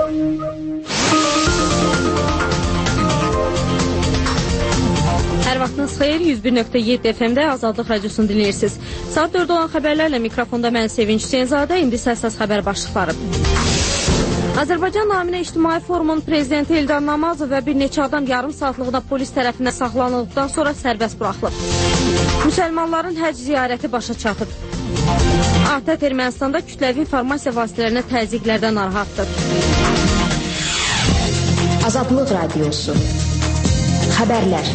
Hər vaxtınız xeyir, 101.7 FM-də Azadlıq Radiosunu dinləyirsiniz. Saat 4 olan xəbərlərlə mikrofonda mən Sevinç Hüseynzadə, indi səs xəbər başlıqları. Azərbaycan Naminə İctimai Forumun prezidenti Eldar Namazov və bir neçə adam yarım saatlığına polis tərəfindən saxlanıldıqdan sonra sərbəst buraxılıb. Müsəlmanların həcc ziyarəti başa çatıb. ATƏT Ermənistanda kütləvi informasiya vasitələrinə təzyiqlərdən narahatdır. Azadlıq Radiosu. Xəbərlər.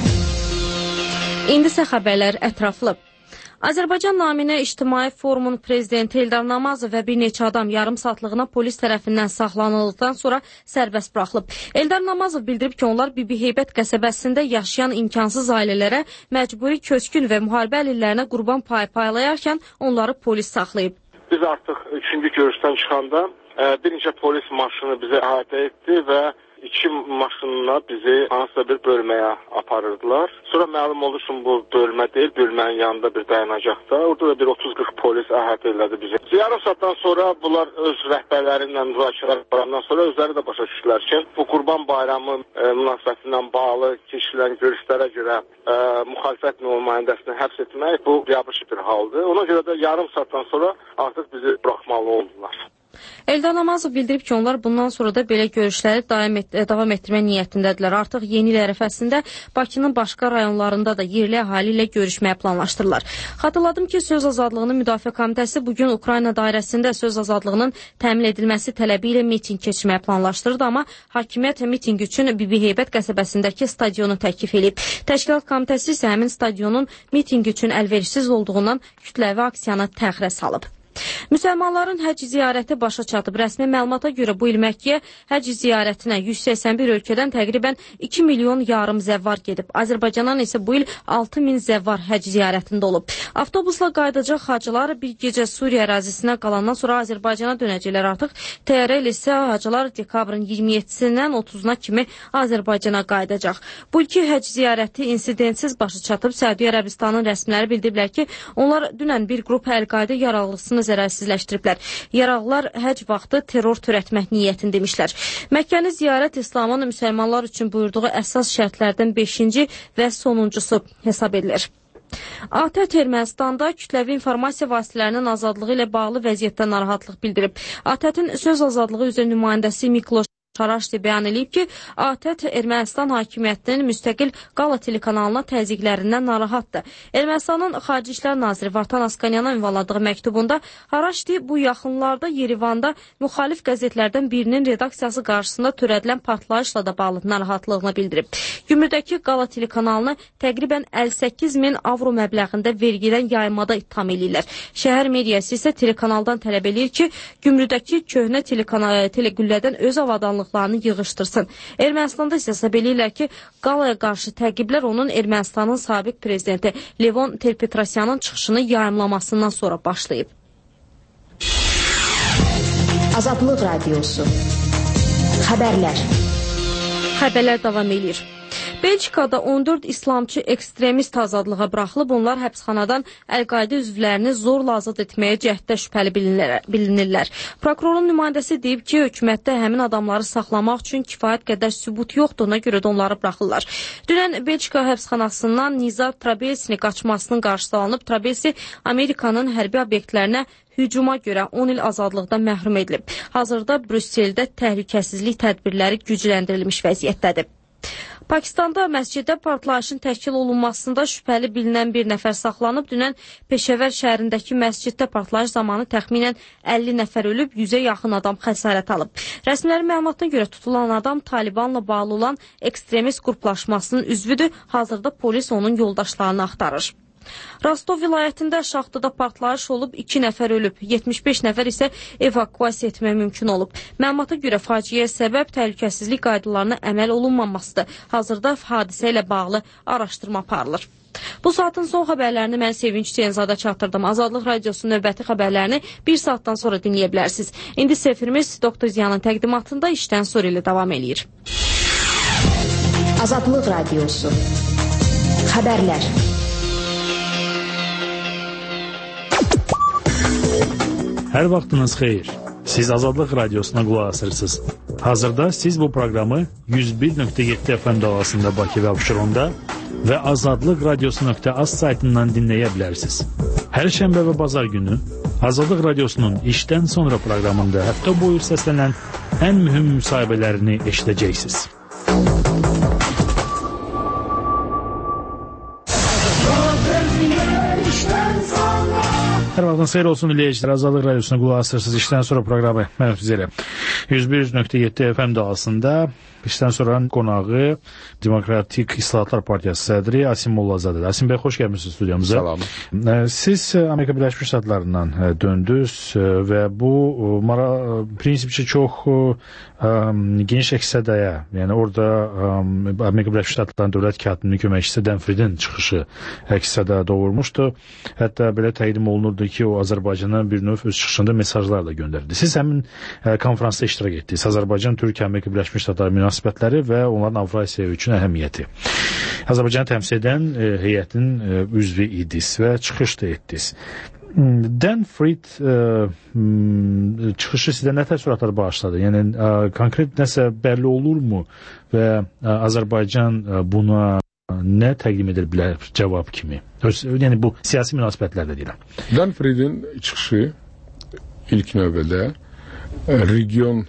İndi isə xəbərlər ətraflı. Azərbaycan Naminə İctimai Forumun prezidenti Eldar Namazov və bir neçə adam yarım saatlığına polis tərəfindən saxlanıldıqdan sonra sərbəst buraxılıb. Eldar Namazov bildirib ki, onlar Bibiheybət qəsəbəsində yaşayan imkansız ailələrə məcburi köçkün və müharibə əlillərinə qurban payı paylayarkən onları polis saxlayıb. Biz artıq 3-cü görüşdən çıxanda bir neçə polis maşını bizi əhatə etdi və 2 maşınla bizi hansısa bir bölməyə aparırdılar. Sonra məlum oldu ki, bu bölmə deyil, bölmənin yanında bir dayanacaqda. Orada da bir 30-40 polis əhatə elədi bizi. Yarım saatdan sonra bunlar öz rəhbərləri ilə müzakirə aparandan sonra özləri də başa düşdülər ki, bu Qurban Bayramı münasibətindən bağlı keçirilən görüşlərə görə müxalifət nümayəndəsini həbs etmək bu biabırçı bir haldır. Ona görə də yarım saatdan sonra artıq bizi buraxmalı oldular. Eldar Namazov bildirib ki, onlar bundan sonra da belə görüşləri davam etdirmə niyyətindədirlər. Artıq yeni il ərəfəsində Bakının başqa rayonlarında da yerli əhali ilə görüşməyə planlaşdırırlar. Xatırladım ki, Söz Azadlığının Müdafiə Komitəsi bugün Ukrayna dairəsində söz azadlığının təmin edilməsi tələbi ilə miting keçirməyə planlaşdırırdı, amma hakimiyyət miting üçün Bibiheybət qəsəbəsindəki stadionu təklif edib. Təşkilat Komitəsi isə həmin stadionun miting üçün əlverişsiz olduğundan kütləvi aksiyana təxirə salıb. Müsəlmanların həcc ziyarəti başa çatıb. Rəsmi məlumata görə bu il Məkkəyə həcc ziyarətinə 181 ölkədən təqribən 2 milyon yarım zəvvar gedib. Azərbaycandan isə bu il 6 min zəvvar həcc ziyarətində olub. Avtobusla qayıdacaq hacılar bir gecə Suriya ərazisinə qalandan sonra Azərbaycana dönəcəklər artıq. TR isə hacılar dekabrın 27-sindən 30-na kimi Azərbaycana qayıdacaq. Bu ilki həcc ziyarəti insidentsiz başa çatıb. Səudiyyə Ərəbistanının rəsmiləri bildiriblər ki, onlar dünən bir qrup Əl-Qaidə yaralısını zərərsizləşdiriblər. Yaraqlar həcc vaxtı terror törətmək niyyətini demişlər. Məkkəni ziyarət İslamın müsəlmanlar üçün buyurduğu əsas şərtlərdən 5-ci və sonuncusu hesab edilir. ATƏT Ermənistanda kütləvi informasiya vasitələrinin azadlığı ilə bağlı vəziyyətdə narahatlıq bildirib. ATƏT-in söz azadlığı üzrə nümayəndəsi Mikloş Şaraşdi bəyan edib ki, ATƏT Ermənistan hakimiyyətinin müstəqil Qala telekanalına təzyiqlərindən narahatdır. Ermənistanın Xarici İşlər Naziri Vartan Asqanyana ünvanladığı məktubunda Haraşdi bu yaxınlarda Yerevanda müxalif qəzetlərdən birinin redaksiyası qarşısında törədilən partlayışla da bağlı narahatlığını bildirib. Gümrüdəki Qala telekanalını təqribən 58 min avro məbləğində vergidən yaymada ittiham edirlər. Şəhər mediyası isə telekanaldan tələb edir ki, Gümrüdəki köhnə telegüllədən öz avadanlığı yığışdırsın. Ermənistanda isə hesab edirlər ki, Qalaya qarşı təqiblər onun Ermənistanın sabiq prezidenti Levon Ter-Petrosyanın çıxışını yayımlamasından sonra başlayıb. Azadlıq Radiosu. Xəbərlər. Xəbərlər davam edir. Belçikada 14 İslamçı ekstremist azadlığa buraxılıb, onlar həbsxanadan Əl-Qaidə üzvlərini zorla azad etməyə cəhddə şübhəli bilinirlər. Prokurorun nümayəndəsi deyib ki, hökumətdə həmin adamları saxlamaq üçün kifayət qədər sübut yoxdur, ona görə də onları buraxırlar. Dünən Belçika həbsxanasından Nizar Trabelsi'nin qaçmasının qarşısı alınıb. Trabelsi Amerikanın hərbi obyektlərinə hücuma görə 10 il azadlıqdan məhrum edilib. Hazırda Brüsseldə təhlükəsizlik tədbirləri gücləndirilmiş vəziyyətdədir. Pakistanda məsciddə partlayışın təşkil olunmasında şübhəli bilinən bir nəfər saxlanıb. Dünən Peşəvər şəhərindəki məsciddə partlayış zamanı təxminən 50 nəfər ölüb, 100-ə yaxın adam xəsarət alıb. Rəsmilərin məlumatına görə tutulan adam Talibanla bağlı olan ekstremist qruplaşmasının üzvüdür. Hazırda polis onun yoldaşlarını axtarır. Rostov vilayətində şaxtada partlayış olub, 2 nəfər ölüb, 75 nəfər isə evakuasiya etmək mümkün olub. Məlumata görə faciəyə səbəb təhlükəsizlik qaydalarına əməl olunmamasıdır. Hazırda hadisə ilə bağlı araşdırma aparılır. Bu saatın son xəbərlərini mən Sevinç Hüseynzadə çatdırdım. Azadlıq Radiosunun növbəti xəbərlərini 1 saatdan sonra dinləyə bilərsiniz. İndi sefirimiz Doktor Ziyanın təqdimatında işdən sonra ilə davam edir. Azadlıq Radiosu. Xəbərlər. Hər vaxtınız xeyir. Siz Azadlıq Radiosuna qulaq asırsınız. Hazırda siz bu proqramı 101.7 FM dalğasında Bakı və Abşeronda və azadlıqradiosu.az saytından dinləyə bilərsiniz. Hər şənbə və bazar günü Azadlıq Radiosunun işdən sonra proqramında həftə boyu səslənən ən mühüm müsahibələrini eşidəcəksiniz. Hər vaxtın xeyir olsun dinləyicilər. Azadlıq Radiosuna qulaq asırsınız. İşdən sonra proqramı mən Füzəli. 101.7 FM dalğasında işdən sonra qonağı Demokratik İslahatlar Partiyası sədri Asim Mollazadədir. Asim bəy, xoş gəlmişsiniz studiyamıza. Salam. Siz Amerika Birləşmiş Ştatlarından döndünüz və bu prinsipçi çox geniş əksədəyə, yəni orada Amerika Birləşmiş Ştatlarının dövlət katibinin köməkçisi Danfridin çıxışı əksədə doğurmuşdu. Hətta belə təqdim olunurdu ki, o Azərbaycana bir növ öz çıxışında mesajlar da göndərdi. Siz həmin konferansda iştirak etdiniz. Azərbaycan, Türkiyə, Amerika Birləşmiş Ştatları münasibətləri və onların Avrasiya üçün əhəmiyyəti. Azərbaycanı təmsil edən heyətin üzvü idiniz və çıxış da etdiniz. Danfrid çıxışı sizdə nə təəssüratlar bağışladı? Yəni, konkret nəsə bəlli olurmu və Azərbaycan buna nə təqdim edir bilər cavab kimi? Yəni, bu siyasi münasibətlərdə deyirəm. Danfridin çıxışı ilk növbədə region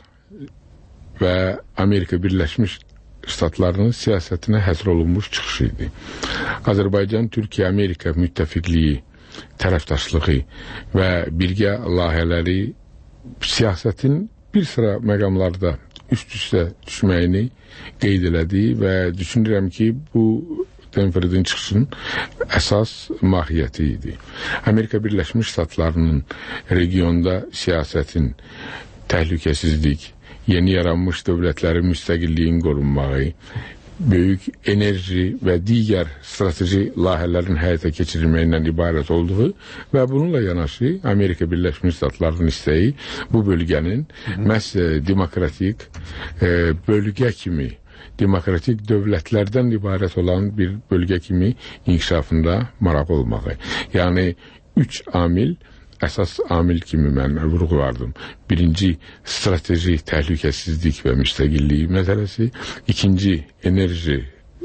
və Amerika Birləşmiş Ştatlarının siyasətinə həsr olunmuş çıxışı idi. Azərbaycan, Türkiyə, Amerika müttəfiqliyi, tərəfdaşlığı və birgə layihələri siyasətin bir sıra məqamlarda üst-üstə düşməyini qeyd elədi və düşünürəm ki, bu Danfridin çıxışının əsas mahiyyəti idi. Amerika Birləşmiş Ştatlarının regionda siyasətin təhlükəsizlik, yeni yaranmış dövlətlərin müstəqilliyin qorunmağı, böyük enerji və digər strateji layihələrin həyata keçirilməyindən ibarət olduğu və bununla yanaşı Amerika Birləşmiş Ştatlarının istəyi bu bölgənin məhz demokratik bölgə kimi, demokratik dövlətlərdən ibarət olan bir bölgə kimi inkişafında maraq olmağı. Yəni, 3 amil, əsas amil kimi mən vurğulardım. Birinci, strateji təhlükəsizlik və müstəqillik məsələsi. İkinci, enerji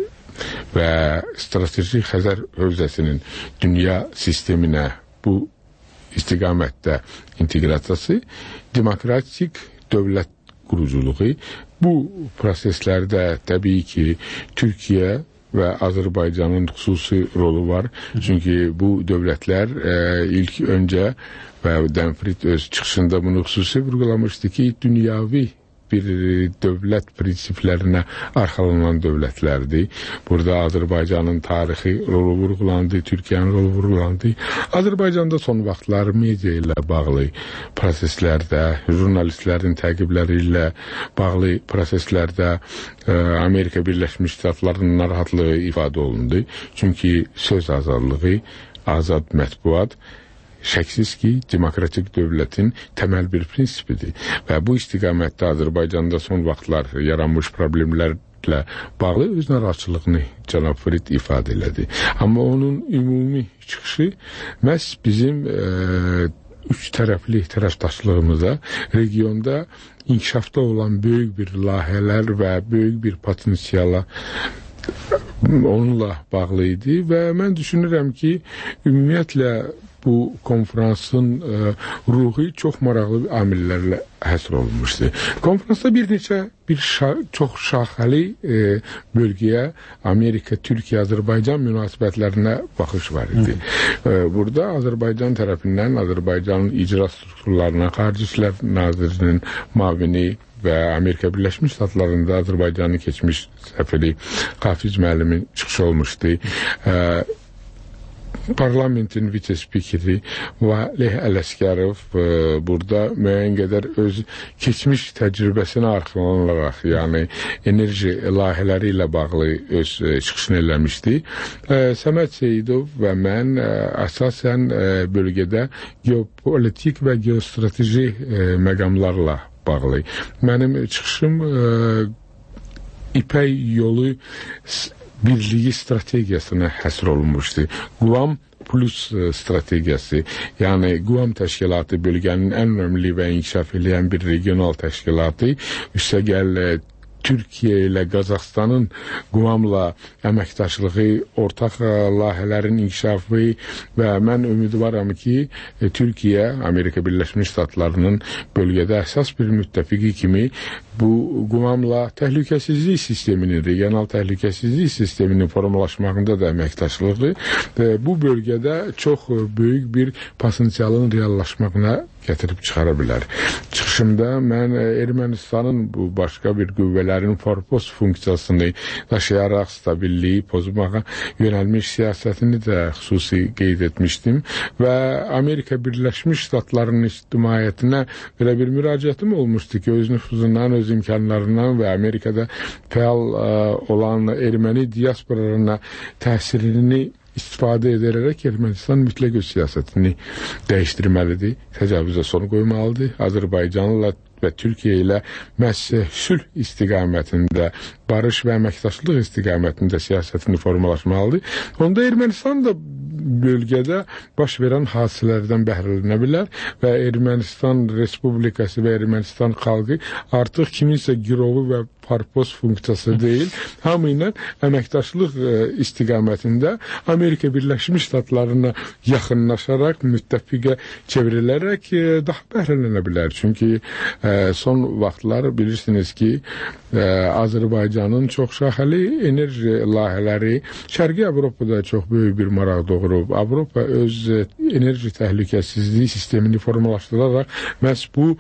və strateji Xəzər hövzəsinin dünya sisteminə bu istiqamətdə inteqrasiyası. Demokratik dövlət quruculuğu. Bu proseslərdə təbii ki, Türkiyə və Azərbaycanın xüsusi rolu var. Çünki bu dövlətlər ilk öncə və Danfrid öz çıxışında bunu xüsusi vurğulamışdı ki, dünyavi bir dövlət prinsiplərinə arxalanan dövlətlərdir. Burada Azərbaycanın tarixi rolu vurğulandı, Türkiyənin rolu vurğulandı. Azərbaycanda son vaxtlar media ilə bağlı proseslərdə, jurnalistlərin təqibləri ilə bağlı proseslərdə Amerika Birləşmiş Ştatlarının narahatlığı ifadə olundu. Çünki söz azadlığı, azad mətbuat şəksiz ki, demokratik dövlətin təməl bir prinsipidir. Və bu istiqamətdə Azərbaycanda son vaxtlar yaranmış problemlərlə bağlı öz narahatçılığını cənab Frid ifadə elədi. Amma onun ümumi çıxışı məhz bizim üç tərəfli tərəfdaşlığımıza, regionda inkişafda olan böyük bir layihələr və böyük bir potensiala onunla bağlı idi və mən düşünürəm ki, ümumiyyətlə bu konferansın ruhu çox maraqlı amillərlə həsr olunmuşdu. Konferansda çox şaxəli bölgəyə Amerika, Türkiyə, Azərbaycan münasibətlərinə baxış var idi. Burada Azərbaycan tərəfindən Azərbaycanın icra strukturlarına, Xarici İşlər Nazirinin müavini və Amerika Birləşmiş Ştatlarında Azərbaycanın keçmiş səfiri Hafiz müəllimin çıxışı olmuşdu. Parlamentin vitse-spikeri Valeh Ələskərov burada müəyyən qədər öz keçmiş təcrübəsini arxalanaraq, yəni enerji layihələri ilə bağlı öz çıxışını eləmişdi. Səməd Seyidov və mən əsasən bölgədə geopolitik və geostrateji məqamlarla bağlı. Mənim çıxışım İpək yolu birliyi strategiyasına həsr olunmuşdu. Guam Plus strategiyası, yəni Guam təşkilatı bölgənin ən önəmli və inkişaf edən bir regional təşkilatı, üstəgəl Türkiyə ilə Qazaxstanın Guamla əməkdaşlığı, ortaq layihələrin inkişafı və mən ümidvaram ki, Türkiyə, Amerika Birləşmiş Ştatlarının bölgədə əsas bir müttəfiqi kimi bu Guamla təhlükəsizlik sisteminin, regional təhlükəsizlik sisteminin formalaşmağında da əməkdaşlığı bu bölgədə çox böyük bir potensialın reallaşmağına gətirib çıxara bilər. Çıxışımda mən Ermənistanın bu başqa bir qüvvələrin forpos funksiyasını daşıyaraq stabilliyi pozmağa yönəlmiş siyasətini də xüsusi qeyd etmişdim və Amerika Birləşmiş Ştatlarının ictimaiyyətinə belə bir müraciətim olmuşdu ki, öz nüfuzundan, öz imkanlarından və Amerikada fəal olan erməni diasporalarına təsirini istifadə edərək Ermənistan mütləq öz siyasətini dəyişdirməlidir, təcavüzə son qoymalıdır. Azərbaycanla və Türkiyə ilə məhz sülh istiqamətində, barış və əməkdaşlıq istiqamətində siyasətini formalaşmalıdır. Onda Ermənistan da bölgədə baş verən hadisələrdən bəhrələnə bilər və Ermənistan Respublikası və Ermənistan xalqı artıq kiminsə girovu və parpos funksiyası deyil, hamı ilə əməkdaşlıq istiqamətində Amerika Birləşmiş Ştatlarına yaxınlaşaraq, müttəfiqə çevrilərək daha bəhrələnə bilər. Çünki son vaxtlar bilirsiniz ki, Azərbaycanın çoxşaxəli enerji layihələri Şərqi Avropada çox böyük bir maraq doğurub. Avropa öz enerji təhlükəsizliyi sistemini formalaşdıraraq məhz bu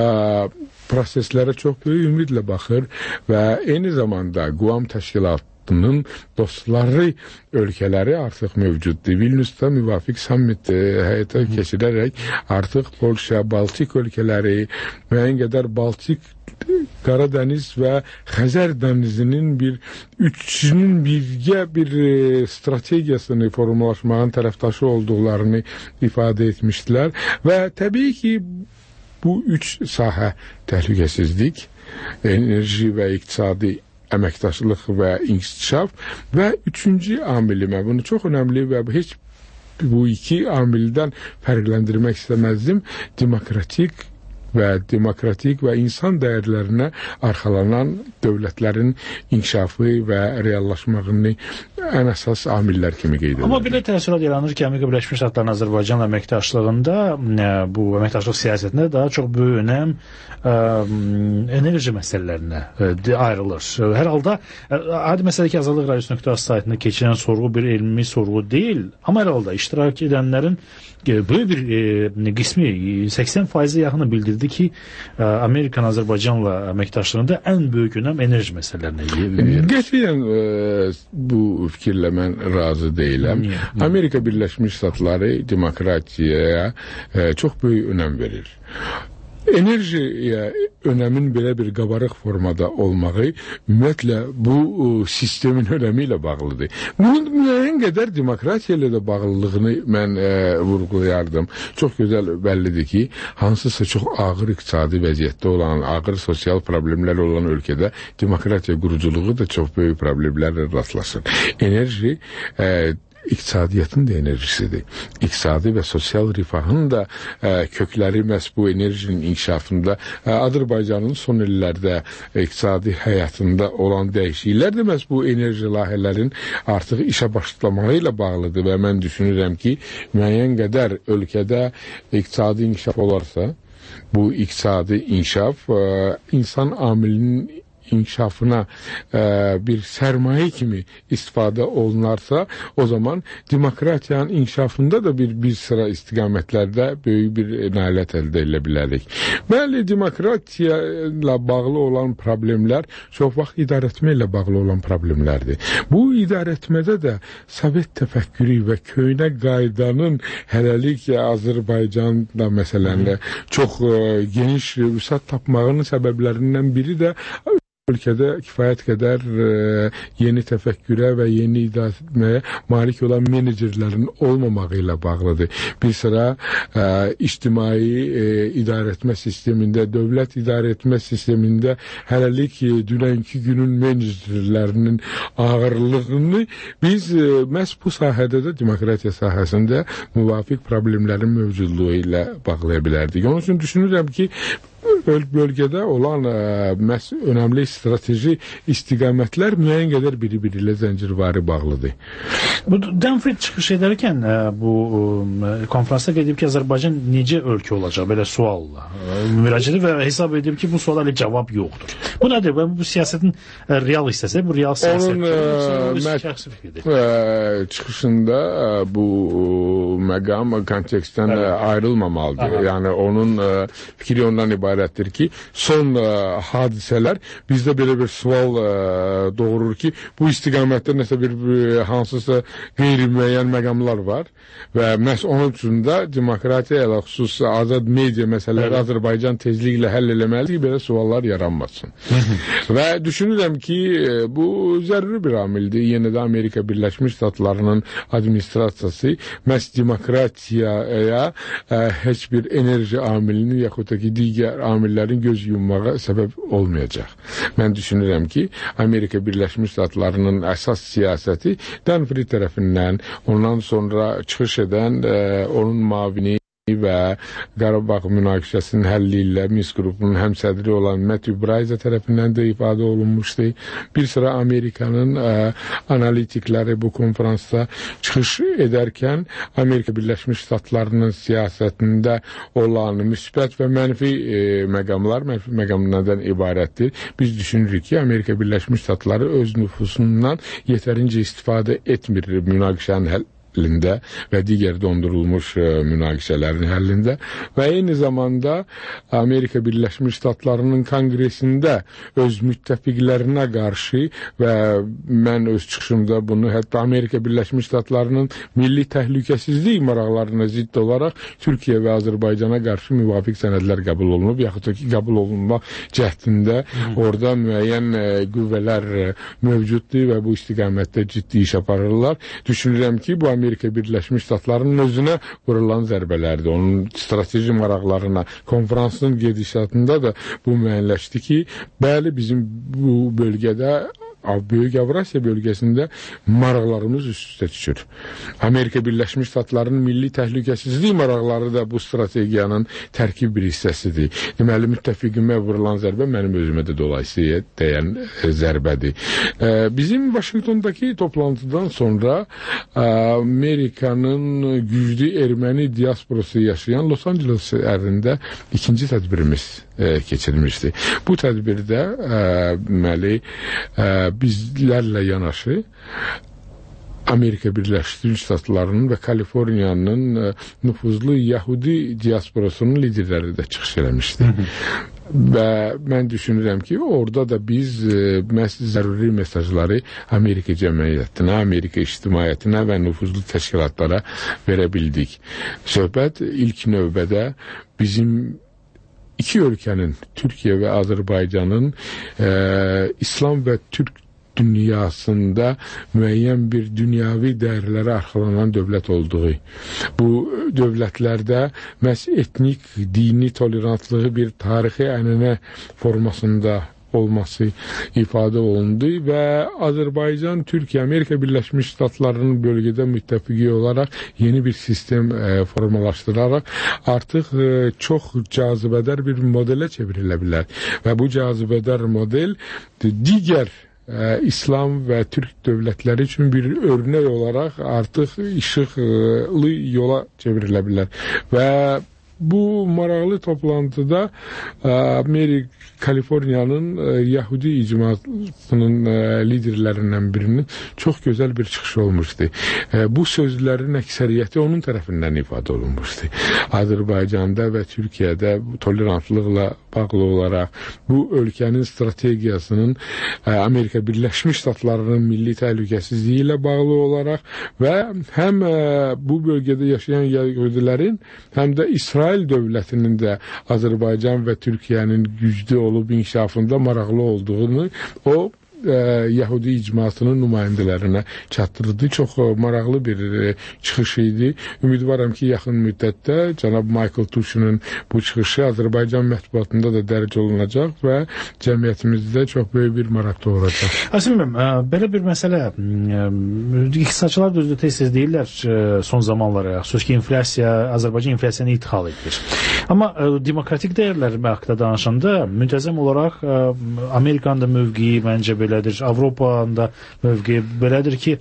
proseslərə çox böyük ümidlə baxır və eyni zamanda Guam təşkilatının dostları ölkələri artıq mövcuddur. Vilniusda müvafiq sammit həyata keçirərək artıq Polşa, Baltik ölkələri, müəyyən qədər Baltik, Qaradəniz və Xəzər dənizinin üçünün birgə bir strategiyasını formalaşmağın tərəfdaşı olduqlarını ifadə etmişdilər və təbii ki, bu üç sahə təhlükəsizlik, enerji və iqtisadi əməkdaşlıq və inkişaf və üçüncü amilimə, bunu çox önəmli və heç bu iki amildən fərqləndirmək istəməzdim, demokratik və insan dəyərlərinə arxalanan dövlətlərin inkişafı və reallaşmağını ən əsas amillər kimi qeyd edir. Amma belə təəssürat yaranır ki, Amerika Birləşmiş Ştatlarının Azərbaycanla əməkdaşlığında, bu əməkdaşlıq siyasətində daha çox böyük önəm enerji məsələlərinə ayrılır. Hər halda, adi məsələ ki, azadlıqradiosu.az saytında keçirilən sorğu bir elmi sorğu deyil, amma hər halda iştirak edənlərin böyük bir qismi, 80%-ə yaxını bildirdi ki, Amerikan Azərbaycanla əməkdaşlığında ən böyük önəm enerji məsələlərinə verir. Qətiyyən bu fikirlə mən razı deyiləm. Amerika Birləşmiş Ştatları demokratiyaya çox böyük önəm verir. Enerjiyə önəmin belə bir qabarıq formada olmağı ümumiyyətlə bu sistemin önəmi ilə bağlıdır. Bunun müəyyən qədər demokratiya ilə də bağlılığını mən vurğulayardım. Çox gözəl bəllidir ki, hansısa çox ağır iqtisadi vəziyyətdə olan, ağır sosial problemlər olan ölkədə demokratiya quruculuğu da çox böyük problemlərlə rastlaşır. Enerji iqtisadiyyatın da enerjisidir. İqtisadi və sosial rifahın da kökləri məhz bu enerjinin inkişafında, Azərbaycanın son illərdə iqtisadi həyatında olan dəyişikliklər də məhz bu enerji layihələrin artıq işə başlamağı ilə bağlıdır və mən düşünürəm ki, müəyyən qədər ölkədə iqtisadi inkişaf olarsa, bu iqtisadi inkişaf insan amilinin inkişafına bir sərmayə kimi istifadə olunarsa, o zaman demokratiyanın inkişafında da bir sıra istiqamətlərdə böyük bir nailiyyət əldə edilə bilərik. Bəli, demokratiya ilə bağlı olan problemlər çox vaxt idarəetmə ilə bağlı olan problemlərdir. Bu idarəetmədə də Sovet təfəkkürü və köhnə qaydanın hələlik Azərbaycanda məsələn çox geniş vüsət tapmağının səbəblərindən biri də ölkədə kifayət qədər yeni təfəkkürə və yeni idarəetməyə malik olan menecerlərin olmamağı ilə bağlıdır. Bir sıra ictimai idarəetmə sistemində, dövlət idarəetmə sistemində hələlik dünənki günün menecerlərinin ağırlığını biz məhz bu sahədə də demokratiya sahəsində müvafiq problemlərin mövcudluğu ilə bağlaya bilərdik. Onun üçün düşünürəm ki, bölgədə olan önəmli strateji istiqamətlər müəyyən qədər biri-biri ilə zəncirvari bağlıdır. Bu Danford çıxış edərkən bu konferansda qeyd edib ki, Azərbaycan necə ölkə olacaq belə sualla müraciət edib və hesab edib ki, bu suala elə cavab yoxdur. Bu nədir? Bu siyasətin real hissəsi, bu real siyasət. Onun çıxışında bu məqam kontekstdən ayrılmamalıdır. Yəni onun fikri ondan ibarətdir ki, son hadisələr bizdə belə bir sual doğurur ki, bu istiqamətdə nəsə bir hansısa qeyri-müəyyən məqamlar var və məhz onun üçün də demokratiya ilə xüsus azad media məsələləri Azərbaycan tezliklə həll eləməlidir ki, belə suallar yaranmasın. Və düşünürəm ki, bu zəruri bir amildir. Yenə də Amerika Birləşmiş Ştatlarının administrasiyası məhz demokratiyaya heç bir enerji amilini yaxud da ki, digər amillərin göz yummağa səbəb olmayacaq. Mən düşünürəm ki, Amerika Birləşmiş Ştatlarının əsas siyasəti Danford tərəfindən, ondan sonra çıxış edən onun mavini və Qarabağ münaqişəsinin həlli ilə Minsk qrupunun həmsədri olan Matthew Braiza tərəfindən də ifadə olunmuşdu. Bir sıra Amerikanın analitikləri bu konferansda çıxış edərkən Amerika Birləşmiş Ştatlarının siyasətində olan müsbət və mənfi məqamlar, mənfi məqamlardan ibarətdir. Biz düşünürük ki, Amerika Birləşmiş Ştatları öz nüfusundan yetərincə istifadə etmir münaqişənin həllində və digər dondurulmuş münaqişələrin həllində və eyni zamanda Amerika Birləşmiş Ştatlarının kongresində öz müttəfiqlərinə qarşı və mən öz çıxışımda bunu hətta Amerika Birləşmiş Ştatlarının milli təhlükəsizlik maraqlarına zidd olaraq Türkiyə və Azərbaycana qarşı müvafiq sənədlər qəbul olunub, yaxud da ki, qəbul olunma cəhdində orada müəyyən qüvvələr mövcuddur və bu istiqamətdə ciddi iş aparırlar. Düşünürəm ki, bu Amerika Birləşmiş Ştatlarının özünə vurulan zərbələrdir. Onun strateji maraqlarına, konferansın gedişatında da bu müəyyənləşdi ki, bəli, bizim bu bölgədə Böyük Avrasiya bölgəsində maraqlarımız üst-üstə düşür. Amerika Birləşmiş Ştatlarının milli təhlükəsizlik maraqları da bu strategiyanın tərkib bir hissəsidir. Deməli, müttəfiqimə vurulan zərbə mənim özümə də dolayısıyla dəyən zərbədir. Bizim Vaşinqtondakı toplantıdan sonra Amerikanın güclü erməni diasporası yaşayan Los Angeles şəhərində ikinci tədbirimiz keçirilmişdi. Bu tədbirdə bizlərlə yanaşı Amerika Birləşmiş Ştatlarının və Kaliforniyanın nüfuzlu Yahudi diasporasının liderləri də çıxış eləmişdi. Və mən düşünürəm ki, orada da biz zəruri mesajları Amerika cəmiyyətinə, Amerika ictimaiyyətinə və nüfuzlu təşkilatlara verə bildik. Söhbət ilk növbədə bizim iki ölkənin, Türkiyə və Azərbaycanın İslam və Türk dünyasında müəyyən bir dünyavi dəyərlərə arxalanan dövlət olduğu. Bu dövlətlərdə məhz etnik, dini tolerantlığı bir tarixi ənənə formasında olması ifadə olundu və Azərbaycan, Türkiyə, Amerika Birləşmiş Ştatlarının bölgədə müttəfiqi olaraq yeni bir sistem formalaşdıraraq artıq çox cazibədar bir modelə çevrilə bilər. Və bu cazibədar model digər İslam və Türk dövlətləri üçün bir örnək olaraq artıq işıqlı yola çevrilə bilər. Və bu maraqlı toplantıda Kaliforniyanın Yahudi icmasının liderlərindən birinin çox gözəl bir çıxışı olmuşdu. Bu sözlərin əksəriyyəti onun tərəfindən ifadə olunmuşdu. Azərbaycanda və Türkiyədə tolerantlıqla bağlı olaraq bu ölkənin strategiyasının Amerika Birləşmiş Ştatlarının milli təhlükəsizliyi ilə bağlı olaraq və həm bu bölgədə yaşayan Yahudilərin, həm də İsrail İsrail dövlətinin də Azərbaycan və Türkiyənin güclü olub inkişafında maraqlı olduğunu o Yahudi icmasının nümayəndələrinə çatdırdı. Çox maraqlı bir çıxış idi. Ümidvaram ki, yaxın müddətdə cənab Michael Tuşinin bu çıxışı Azərbaycan mətbuatında da dərc olunacaq və cəmiyyətimizdə çox böyük bir maraq doğuracaq. Asim bəy, belə bir məsələ, iqtisadçılar da özü tez-tez deyirlər son zamanlara, xüsusi ki, Azərbaycan inflyasiyanı idxal edir. Amma demokratik dəyərlər haqqında danışanda müntəzəm olaraq Amerikanın da mövqeyi məncə belədir, Avropanın da mövqeyi belədir ki,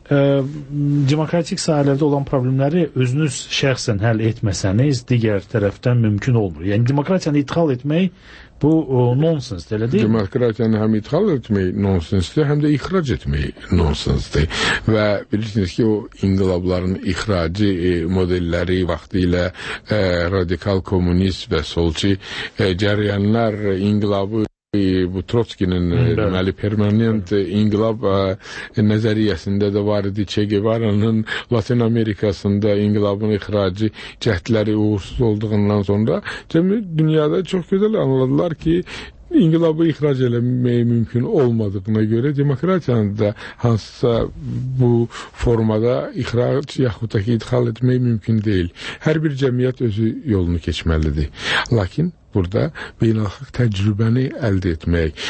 demokratik sahələrdə olan problemləri özünüz şəxsən həll etməsəniz, digər tərəfdən mümkün olmur. Yəni, demokratiyanı idxal etmək bu nonsensdir, elə deyil mi? Demokratiyanı həm idxal etmək nonsensdir, həm də ixrac etmək nonsensdir. Və bilirsiniz ki, o inqilabların ixracı modelləri vaxtı ilə radikal komünist və solçu cəryanlar inqilabı bu Trotskinin deməli permanent inqilab nəzəriyyəsində də var idi. Che Guevara'nın Latin Amerikasında inqilabın ixracı cəhdləri uğursuz olduğundan sonra dünyada çox gözəl anladılar ki, İnqilabı ixrac eləmək mümkün olmadığına görə demokratiyanı da hansısa bu formada ixrac yaxud da ki, idxal etmək mümkün deyil. Hər bir cəmiyyət özü yolunu keçməlidir. Lakin burada beynəlxalq təcrübəni əldə etmək,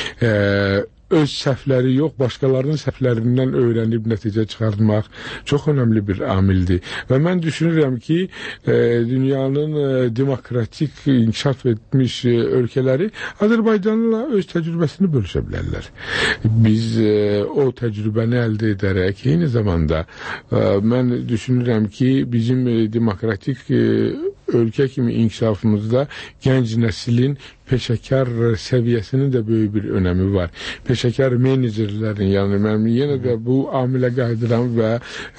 öz səhvləri yox, başqalarının səhvlərindən öyrənib nəticə çıxartmaq çox önəmli bir amildir. Və mən düşünürəm ki, dünyanın demokratik inkişaf etmiş ölkələri Azərbaycanla öz təcrübəsini bölüşə bilərlər. Biz o təcrübəni əldə edərək, eyni zamanda mən düşünürəm ki, bizim demokratik ölkə kimi inkişafımızda gənc nəslin peşəkar səviyyəsinin də böyük bir önəmi var. Peşəkar menecerlərin, yəni mən yenə də bu amilə qayıdıram və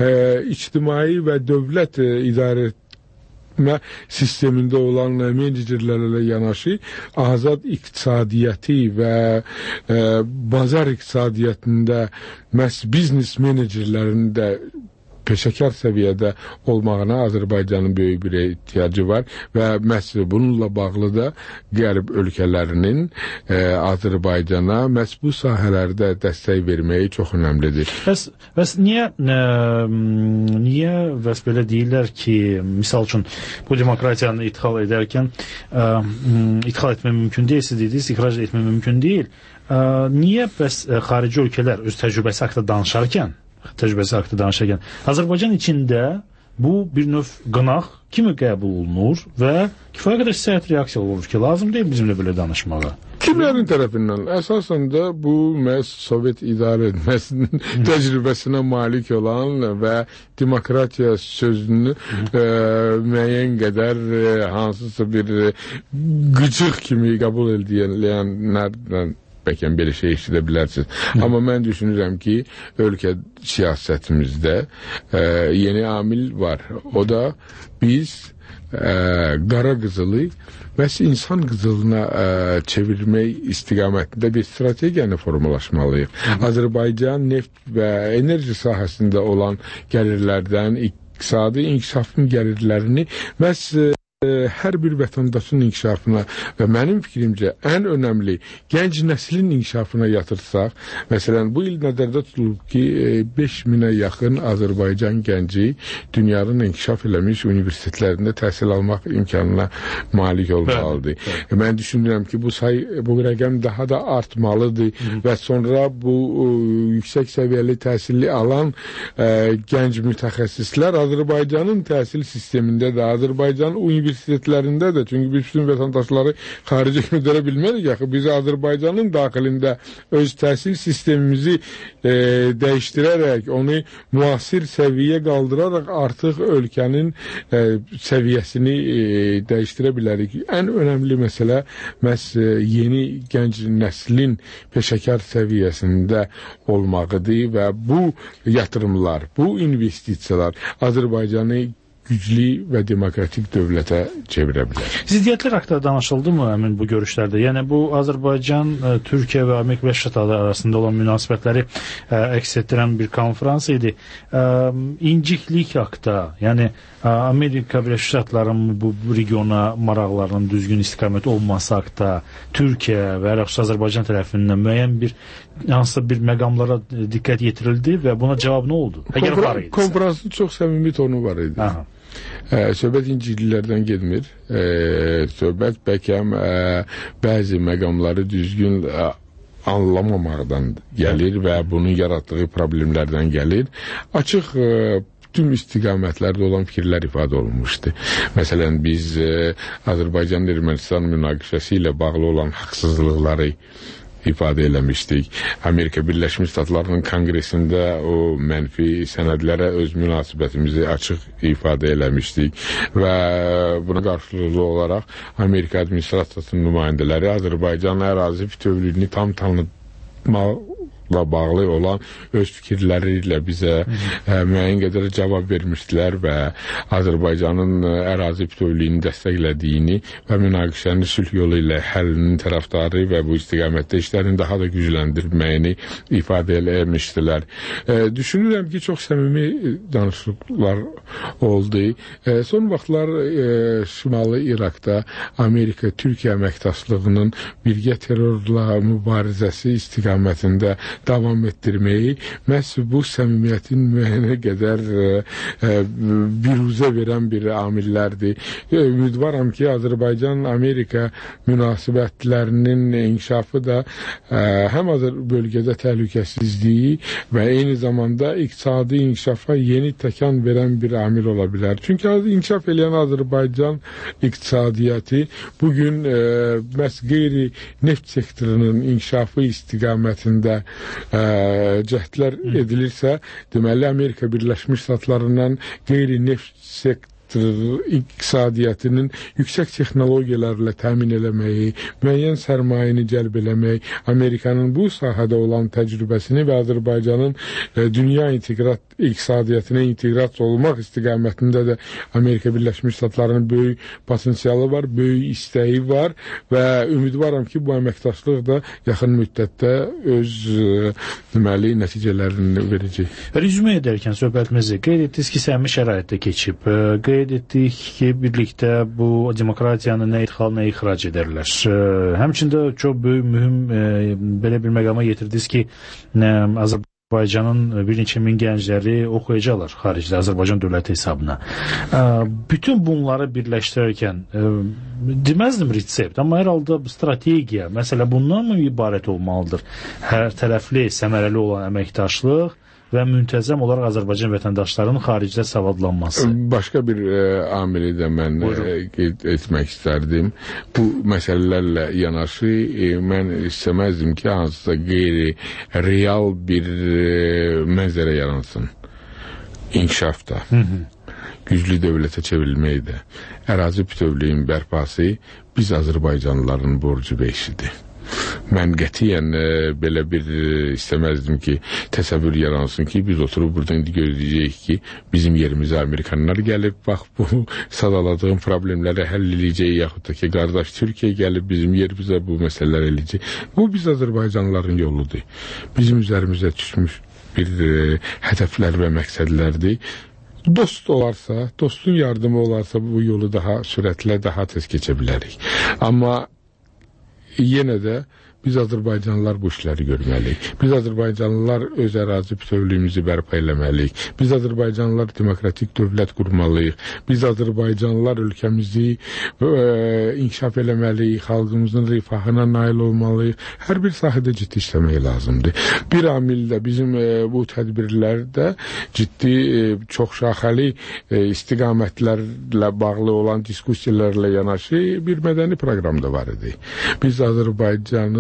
ictimai və dövlət idarə etmə sistemində olan menecerlərlə yanaşı azad iqtisadiyyəti və bazar iqtisadiyyətində məhz biznes menecerlərinin də peşəkar səviyyədə olmağına Azərbaycanın böyük bir ehtiyacı var və məhz bununla bağlı da qərb ölkələrinin Azərbaycana məhz bu sahələrdə dəstək verməyi çox önəmlidir. Bəs niyə bəs belə deyirlər ki, misal üçün bu demokratiyanı idxal edərkən idxal etmək mümkün deyil, siz dediniz, ixrac etmək mümkün deyil. Niyə bəs xarici ölkələr öz təcrübəsi haqqında danışarkən Azərbaycan içində bu bir növ qınaq kimi qəbul olunur və kifayət qədər sərt reaksiya olur ki, lazım deyil bizimlə belə danışmağa. Kimlərin tərəfindən? Əsasən də bu məhz Sovet idarə etməsinin təcrübəsinə malik olan və demokratiya sözünü müəyyən qədər hansısa bir qıcıq kimi qəbul edilənlərdən bəlkə belə şey eşidə bilərsiniz. Amma mən düşünürəm ki, ölkə siyasətimizdə yeni amil var. O da biz qara qızılı məhz insan qızılına çevirmək istiqamətində bir strategiyanı formalaşmalıyıq. Azərbaycan neft və enerji sahəsində olan gəlirlərdən iqtisadi inkişafın gəlirlərini məhz hər bir vətəndaşın inkişafına və mənim fikrimcə ən önəmli gənc nəslin inkişafına yatırsaq, məsələn, bu il nəzərdə tutulub ki, 5000-ə yaxın Azərbaycan gənci dünyanın inkişaf eləmiş universitetlərində təhsil almaq imkanına malik olmalıdır. Mən düşünürəm ki, bu rəqəm daha da artmalıdır və sonra bu yüksək səviyyəli təhsili alan gənc mütəxəssislər Azərbaycanın təhsil sistemində də, Azərbaycan universitetlərində də, çünki biz bütün vətəndaşları xaricə göndərə bilmərik axı, biz Azərbaycanın daxilində öz təhsil sistemimizi dəyişdirərək, onu müasir səviyyə qaldıraraq artıq ölkənin səviyyəsini dəyişdirə bilərik. Ən önəmli məsələ məhz yeni gənc nəslin peşəkar səviyyəsində olmağıdır və bu yatırımlar, bu investisiyalar Azərbaycanı güclü və demokratik dövlətə çevirə bilər. Ziddiyyətlər haqqında danışıldı mı həmin bu görüşlərdə? Yəni bu Azərbaycan, Türkiyə və Amerika Birləşmiş Ştatları arasında olan münasibətləri əks etdirən bir konfrans idi. İnciklik haqqında, yəni Amerika Birləşmiş Ştatlarının bu regiona maraqlarının düzgün istiqamət olması haqqında Türkiyə və Azərbaycan tərəfindən müəyyən bir hansısa bir məqamlara diqqət yetirildi və buna cavab nə oldu? Əgər var idi. Konferansın çox səmimi tonu var idi. Aha. Söhbət incikliklərdən getmir. Söhbət bəlkə bəzi məqamları düzgün anlamamaqdan gəlir və bunun yaratdığı problemlərdən gəlir. Açıq tüm istiqamətlərdə olan fikirlər ifadə olunmuşdu. Məsələn, biz Azərbaycan-Ermənistan münaqişəsi ilə bağlı olan haqsızlıqları ifadə eləmişdik. Amerika Birləşmiş Ştatlarının Konqresində o mənfi sənədlərə öz münasibətimizi açıq ifadə eləmişdik və buna qarşılıqlı olaraq Amerika administrasiyasının nümayəndələri Azərbaycan ərazi bütövlüyünü tam tanıtmaqla bağlı olan öz fikirləri ilə bizə müəyyən qədər cavab vermişdilər və Azərbaycanın ərazi bütövlüyünü dəstəklədiyini və münaqişənin sülh yolu ilə həllinin tərəfdarı və bu istiqamətdə işlərin daha da gücləndirilməyini ifadə eləmişdilər. Düşünürəm ki, çox səmimi danışıqlar oldu. Son vaxtlar Şimali İraqda Amerika-Türkiyə əməkdaşlığının birgə terrorla mübarizəsi istiqamətində davam etdirməyi məhz bu səmimiyyətin müəyyənə qədər biruzə verən bir amillərdir. Ümidvaram ki, Azərbaycan-Amerika münasibətlərinin inkişafı da həm bölgədə təhlükəsizliyi və eyni zamanda iqtisadi inkişafa yeni təkan verən bir amil ola bilər. Çünki inkişaf edən Azərbaycan iqtisadiyyatı bugün məhz qeyri-neft sektorunun inkişafı istiqamətində cəhdlər edilirsə, deməli Amerika Birləşmiş Ştatlarından qeyri-neft sektoru iqtisadiyyatının yüksək texnologiyalarla təmin eləməyi, müəyyən sərmayəni cəlb eləmək, Amerikanın bu sahədə olan təcrübəsini və Azərbaycanın dünya iqtisadiyyatına inteqrasiya olmaq istiqamətində də Amerika Birləşmiş Ştatlarının böyük potensialı var, böyük istəyi var və ümidvaram ki, bu əməkdaşlıq da yaxın müddətdə öz deməli nəticələrini verəcək. Rezümə edərkən söhbətimizi qeyd etdiniz ki, səmimi şəraitdə keçib. Qeyd etdik ki, birlikdə bu demokratiyanı nə idxal, nə ixrac edərlər. Həmçində çox böyük, mühüm belə bir məqama yetirdiniz ki, Azərbaycanın bir neçə min gəncləri oxuyacaqlar xaricdə Azərbaycan dövləti hesabına. Bütün bunları birləşdirərkən deməzdim resept, amma hər halda strategiya, məsələ bundan mı ibarət olmalıdır? Hər tərəfli, səmərəli olan əməkdaşlıq və müntəzəm olaraq Azərbaycan vətəndaşlarının xaricdə savadlanması. Başqa bir amili də mən qeyd etmək istərdim. Bu məsələlərlə yanaşı mən istəməzdim ki, hansısa qeyri-real bir mənzərə yaransın. İnkişaf da, güclü dövlətə çevrilmək də, ərazi bütövlüyün bərpası biz Azərbaycanlıların borcu və işidir. Mən qətiyyən belə bir istəməzdim ki, təsəvvür yaransın ki, biz oturub burada indi gözləyəcəyik ki, bizim yerimizə Amerikanlar gəlib, bax bu sadaladığım problemləri həll edəcək, yaxud da ki, qardaş Türkiyə gəlib bizim yerimizə bu məsələlər eləyəcək. Bu biz Azərbaycanlıların yoludur. Bizim üzərimizə düşmüş bir hədəflər və məqsədlərdir. Dost olarsa, dostun yardımı olarsa bu yolu daha sürətlə, daha tez keçə bilərik. Amma yenə də biz Azərbaycanlılar bu işləri görməliyik. Biz Azərbaycanlılar öz ərazi bütövlüyümüzü bərpa eləməliyik. Biz Azərbaycanlılar demokratik dövlət qurmalıyıq. Biz Azərbaycanlılar ölkəmizi inkişaf eləməliyik, xalqımızın rifahına nail olmalıyıq. Hər bir sahədə ciddi işləmək lazımdır. Bir amil də bizim bu tədbirlərdə ciddi, çox şaxəli istiqamətlərlə bağlı olan diskussiyalarla yanaşı bir mədəni proqram da var idi. Biz Azərbaycanın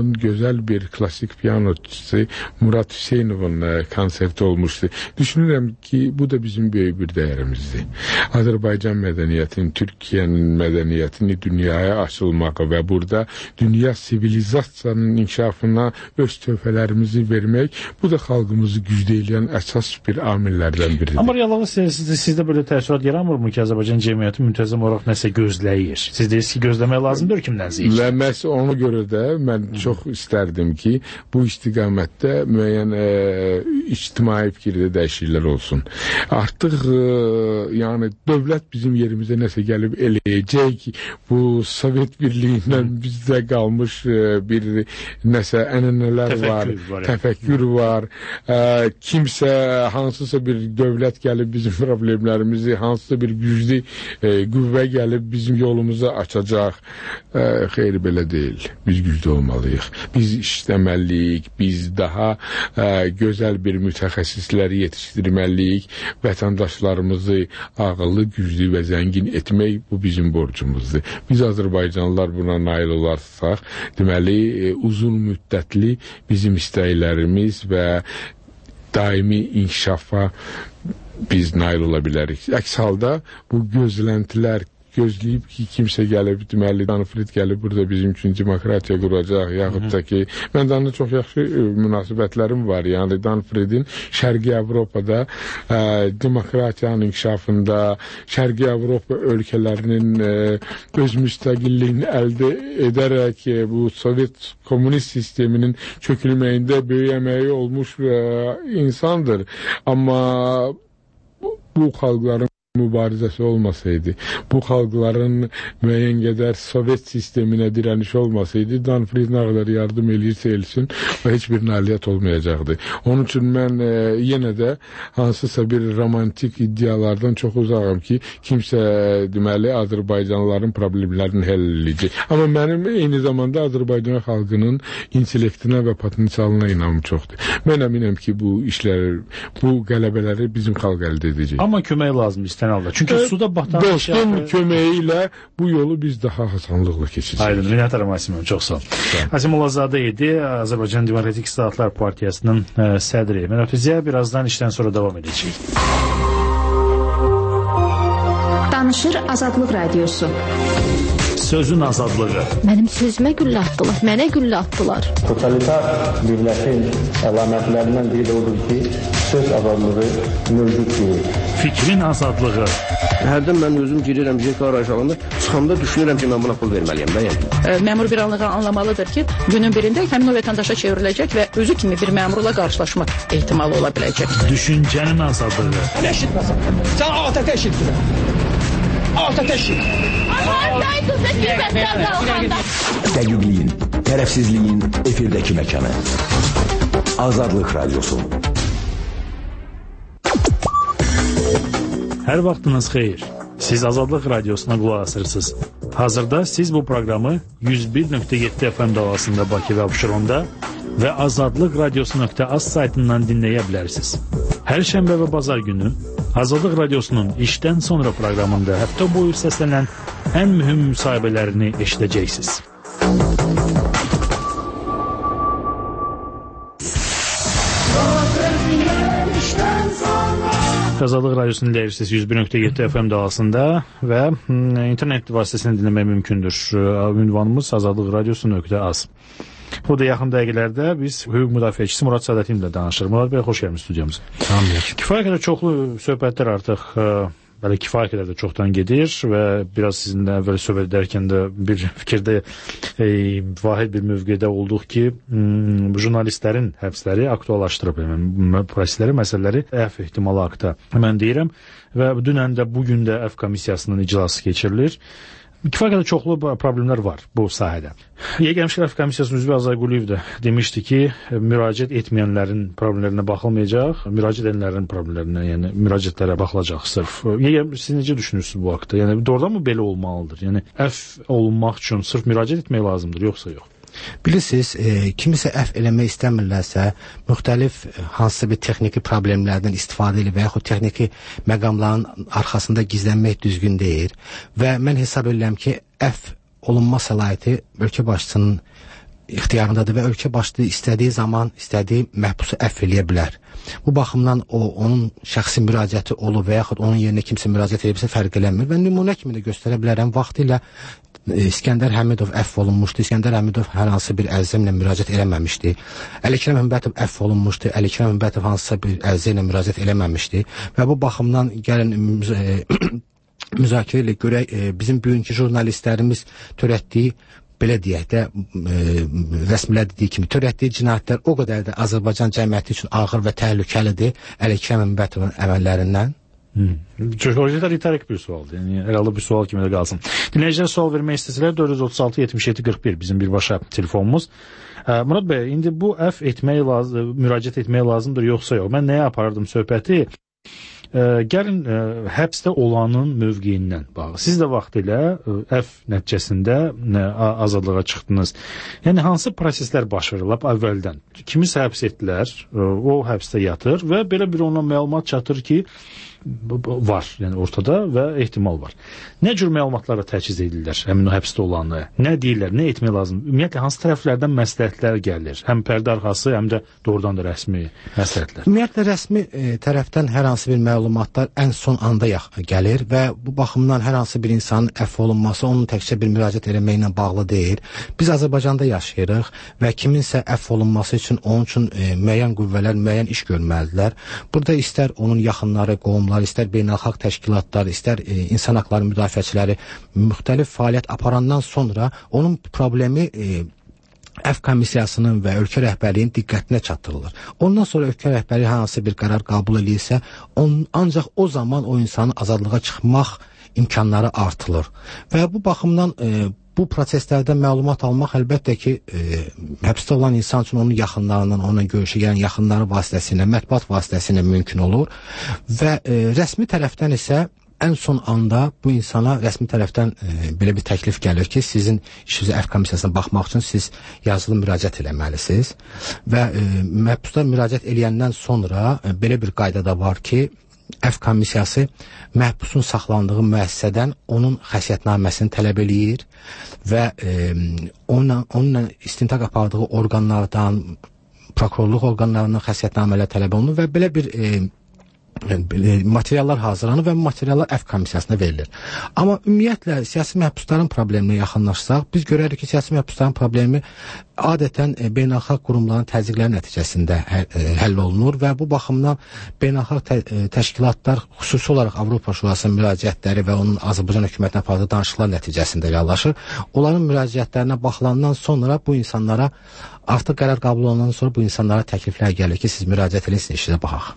Konfransın gözəl bir klasik piyanoçusu Murat Hüseynovun konserti olmuşdu. Düşünürəm ki, bu da bizim böyük bir dəyərimizdir. Azərbaycan mədəniyyətinin, Türkiyənin mədəniyyətini dünyaya açılmağı və burada dünya sivilizasiyanın inkişafına öz töhfələrimizi vermək, bu da xalqımızı gücləyən əsas bir amillərdən biridir. Amma reallığı sizdə belə təəssürat yaranmırmı ki, Azərbaycan cəmiyyəti müntəzəm olaraq nəsə gözləyir? Siz deyirsiniz ki, gözləmək lazımdır kimdənsə? Və məhz ona görə də mən çox istərdim ki, bu istiqamətdə müəyyən ictimai fikirdə dəyişikliklər olsun. Artıq yəni dövlət bizim yerimizə nəsə gəlib eləyəcək ki, bu Sovet Birliyindən bizdə qalmış bir nəsə ənənələr var, təfəkkür var. Kimsə, hansısa bir dövlət gəlib bizim problemlərimizi, hansısa bir güclü qüvvə gəlib bizim yolumuzu açacaq. Xeyr, belə deyil. Biz güclü olmalıyıq. Biz işləməliyik. Biz daha gözəl bir mütəxəssislər yetişdirməliyik. Vətəndaşlarımızı ağıllı, güclü və zəngin etmək bu bizim borcumuzdur. Biz Azərbaycanlılar buna nail olarsak, deməli, uzun müddətli bizim istəklərimiz və daimi inkişafa biz nail ola bilərik. Əks halda bu gözləntilər gözləyib ki, kimsə gəlib, deməli, Danfrid gəlib burada bizim üçün demokratiya quracaq, yaxud da ki, mən danla çox yaxşı münasibətlərim var. Yəni, Danfridin Şərqi Avropada demokratiyanın inkişafında, Şərqi Avropa ölkələrinin öz müstəqilliyini əldə edərək bu Sovet komünist sisteminin çökülməyində böyük əməyi olmuş insandır. Amma bu xalqların mübarizəsi olmasaydı, bu xalqların müəyyən qədər Sovet sisteminə dirənişi olmasaydı, Danfrid nə qədər yardım eləyirsə elsin və heç bir nailiyyət olmayacaqdı. Onun üçün mən yenə də hansısa bir romantik iddialardan çox uzağım ki, kimsə deməli Azərbaycanlıların problemlərini həll edəcək. Amma mənim eyni zamanda Azərbaycan xalqının intellektinə və potensialına inanım çoxdur. Mən əminəm ki, bu işlər, bu qələbələri bizim xalq əldə edəcək. Amma kömək lazım istəyir. Çünki suda batan dostun köməyi ilə bu yolu biz daha asanlıqla keçəcəyik. Aydın, Minət Asimov, çox sağ ol. Asimov idi, Azərbaycan Demokratik İslahatlar Partiyasının sədri. Münəfizəyə birazdan işdən sonra davam edəcəyik. Danışır Azadlıq Radiosu. Sözün azadlığı. Mənim sözümə güllə atdılar, mənə güllə atdılar. Totalitar dövlətin əlamətlərindən biri odur ki, söz azadlığı mövcud deyil. Fikrin azadlığı. Hərdən mən özüm girirəm JK arayışlarında, çıxanda düşünürəm ki, mən buna pul verməliyəm də. Yəni. Məmur bir anlığa anlamalıdır ki, günün birində həmin o vətəndaşa çevriləcək və özü kimi bir məmurla qarşılaşma ehtimalı ola biləcək. Düşüncənin azadlığı. Eşitməsən. Sən ATƏT eşitdin. ATƏT eşit. Dəqiqliyin, tərəfsizliyin efirdəki məkanı. Azadlıq Radiosu. Hər vaxtınız xeyir. Siz Azadlıq Radiosuna qulaq asırsınız. Hazırda siz bu proqramı 101.7 FM dalğasında Bakı və Abşeronda və azadlıqradiosu.az saytından dinləyə bilərsiniz. Hər şənbə və bazar günü Azadlıq Radiosunun işdən sonra proqramında həftə boyu səslənən ən mühüm müsahibələrini eşidəcəksiniz. Azadlıq Radiosunun dəyərsiniz 101.7 FM dalğasında və internet vasitəsilə dinləmək mümkündür. Ünvanımız azadlıqradiosu.az. Bu da yaxın dəqiqələrdə biz hüquq müdafiəçisi Murad Sədətimlə danışırıq. Murad bəy, xoş gəlmişsiniz studiyamıza. Tamam. Kifayət qədər çoxlu söhbətlər artıq kifayət qədər də çoxdan gedir və biraz sizinlə əvvəl söhbət edərkən də bir fikirdə vahid bir mövqedə olduq ki, jurnalistlərin həbsləri aktuallaşdırıb, prosesləri, məsələləri əf ehtimalı haqda. Mən deyirəm və dünən də bugün də əf komissiyasının iclası keçirilir. Kifayət qədər çoxlu problemlər var bu sahədə. Yeganə Şərəf Komissiyasının üzvü Azay Quliyev də demişdi ki, müraciət etməyənlərin problemlərinə baxılmayacaq, müraciət edənlərin problemlərinə, yəni müraciətlərə baxılacaq sırf. Yeganə, siz necə düşünürsünüz bu haqda? Yəni doğrudan mı belə olmalıdır? Yəni əf olunmaq üçün sırf müraciət etmək lazımdır, yoxsa yox? Bilirsiniz, kimisə əf eləmək istəmirlərsə, müxtəlif hansısa bir texniki problemlərdən istifadə edir və yaxud texniki məqamların arxasında gizlənmək düzgün deyil və mən hesab edirəm ki, əf olunma səlahiyyəti ölkə başçısının ixtiyarındadır və ölkə başçısı istədiyi zaman, istədiyi məhbusu əfv eləyə bilər. Bu baxımdan onun şəxsi müraciəti olub və yaxud onun yerinə kimsə müraciət edibsə fərq eləmir və nümunə kimi də göstərə bilərəm. Vaxtilə İskəndər Həmidov əfv olunmuşdu. İskəndər Həmidov hər hansı bir ərizə müraciət eləməmişdi. Əlikrəm Hümbətov əfv olunmuşdu. Əlikrəm Hümbətov hansısa bir ərizə ilə müraciət eləməmişdi və bu baxımdan gəlin müzakirə ilə görək bizim bugünkü jurnalistlərimiz törətdiyi belə deyək də rəsmilər dediyi kimi törətdiyi cinayətlər o qədər də Azərbaycan cəmiyyəti üçün ağır və təhlükəlidir Əlikrəm Hümbətovun əməllərindən. Çox ritorik bir sualdır. Yəni əlavə bir sual kimi də qalsın. Dinləyicilər sual vermək istəsələr 436 77 41 bizim birbaşa telefonumuz. Murad bəy, indi bu əfv etmək lazım, müraciət etmək lazımdır yoxsa yox? Mən nəyə aparırdım söhbəti? Gəlin həbsdə olanın mövqeyindən bağlı. Siz də vaxtilə əfv nəticəsində azadlığa çıxdınız. Yəni hansı proseslər baş verir lap əvvəldən? Kimisə həbs etdilər, o həbsdə yatır və belə bir ona məlumat çatır ki, var, yəni ortada və ehtimal var. Nə cür məlumatlara təchiz edirlər həmin o həbsdə olanı? Nə deyirlər, nə etmək lazım? Ümumiyyətlə, hansı tərəflərdən məsləhətlər gəlir? Həm pərdə arxası, həm də doğrudan da rəsmi məsləhətlər. Ümumiyyətlə, rəsmi tərəfdən hər hansı bir məlumatlar ən son anda gəlir və bu baxımdan hər hansı bir insanın əfv olunması onun təkcə bir müraciət eləməklə bağlı deyil. Biz Azərbaycanda yaşayırıq və kiminsə əfv olunması üçün onun üçün müəyyən qüvvələr, müəyyən iş görməlidirlər. Burada istər onun yaxınları, qovumları, istər beynəlxalq təşkilatlar, istər insan haqları müdafiəçiləri müxtəlif fəaliyyət aparandan sonra onun problemi əfv komissiyasının və ölkə rəhbərliyinin diqqətinə çatdırılır. Ondan sonra ölkə rəhbəri hansı bir qərar qəbul edirsə, ancaq o zaman o insanın azadlığa çıxmaq imkanları artırılır. Və bu baxımdan bu proseslərdən məlumat almaq əlbəttə ki, həbsdə olan insan üçün onun yaxınlarından, onunla görüşə gələn yaxınları vasitəsilə, mətbuat vasitəsilə mümkün olur və rəsmi tərəfdən isə ən son anda bu insana rəsmi tərəfdən belə bir təklif gəlir ki, sizin işinizə əfv komissiyasına baxmaq üçün siz yazılı müraciət eləməlisiniz və məhbuslar müraciət eləyəndən sonra belə bir qayda da var ki, əfv komissiyası məhbusun saxlandığı müəssisədən onun xəsiyyətnaməsini tələb eləyir və onunla istintaq apardığı orqanlardan, prokurorluq orqanlarından xəsiyyətnamələr tələb olunur və belə bir materiallar hazırlanır və materiallar əfv komissiyasına verilir. Amma ümumiyyətlə siyasi məhbusların probleminə yaxınlaşsaq, biz görərik ki, siyasi məhbusların problemi adətən beynəlxalq qurumların təzyiqləri nəticəsində həll olunur və bu baxımdan beynəlxalq təşkilatlar, xüsusi olaraq Avropa Şurasının müraciətləri və onun Azərbaycan hökumətinə apardığı danışıqlar nəticəsində reallaşır. Onların müraciətlərinə baxılandan sonra bu insanlara artıq qərar qəbul olunandan sonra bu insanlara təkliflər gəlir ki, siz müraciət edin, sizin işinizə baxaq.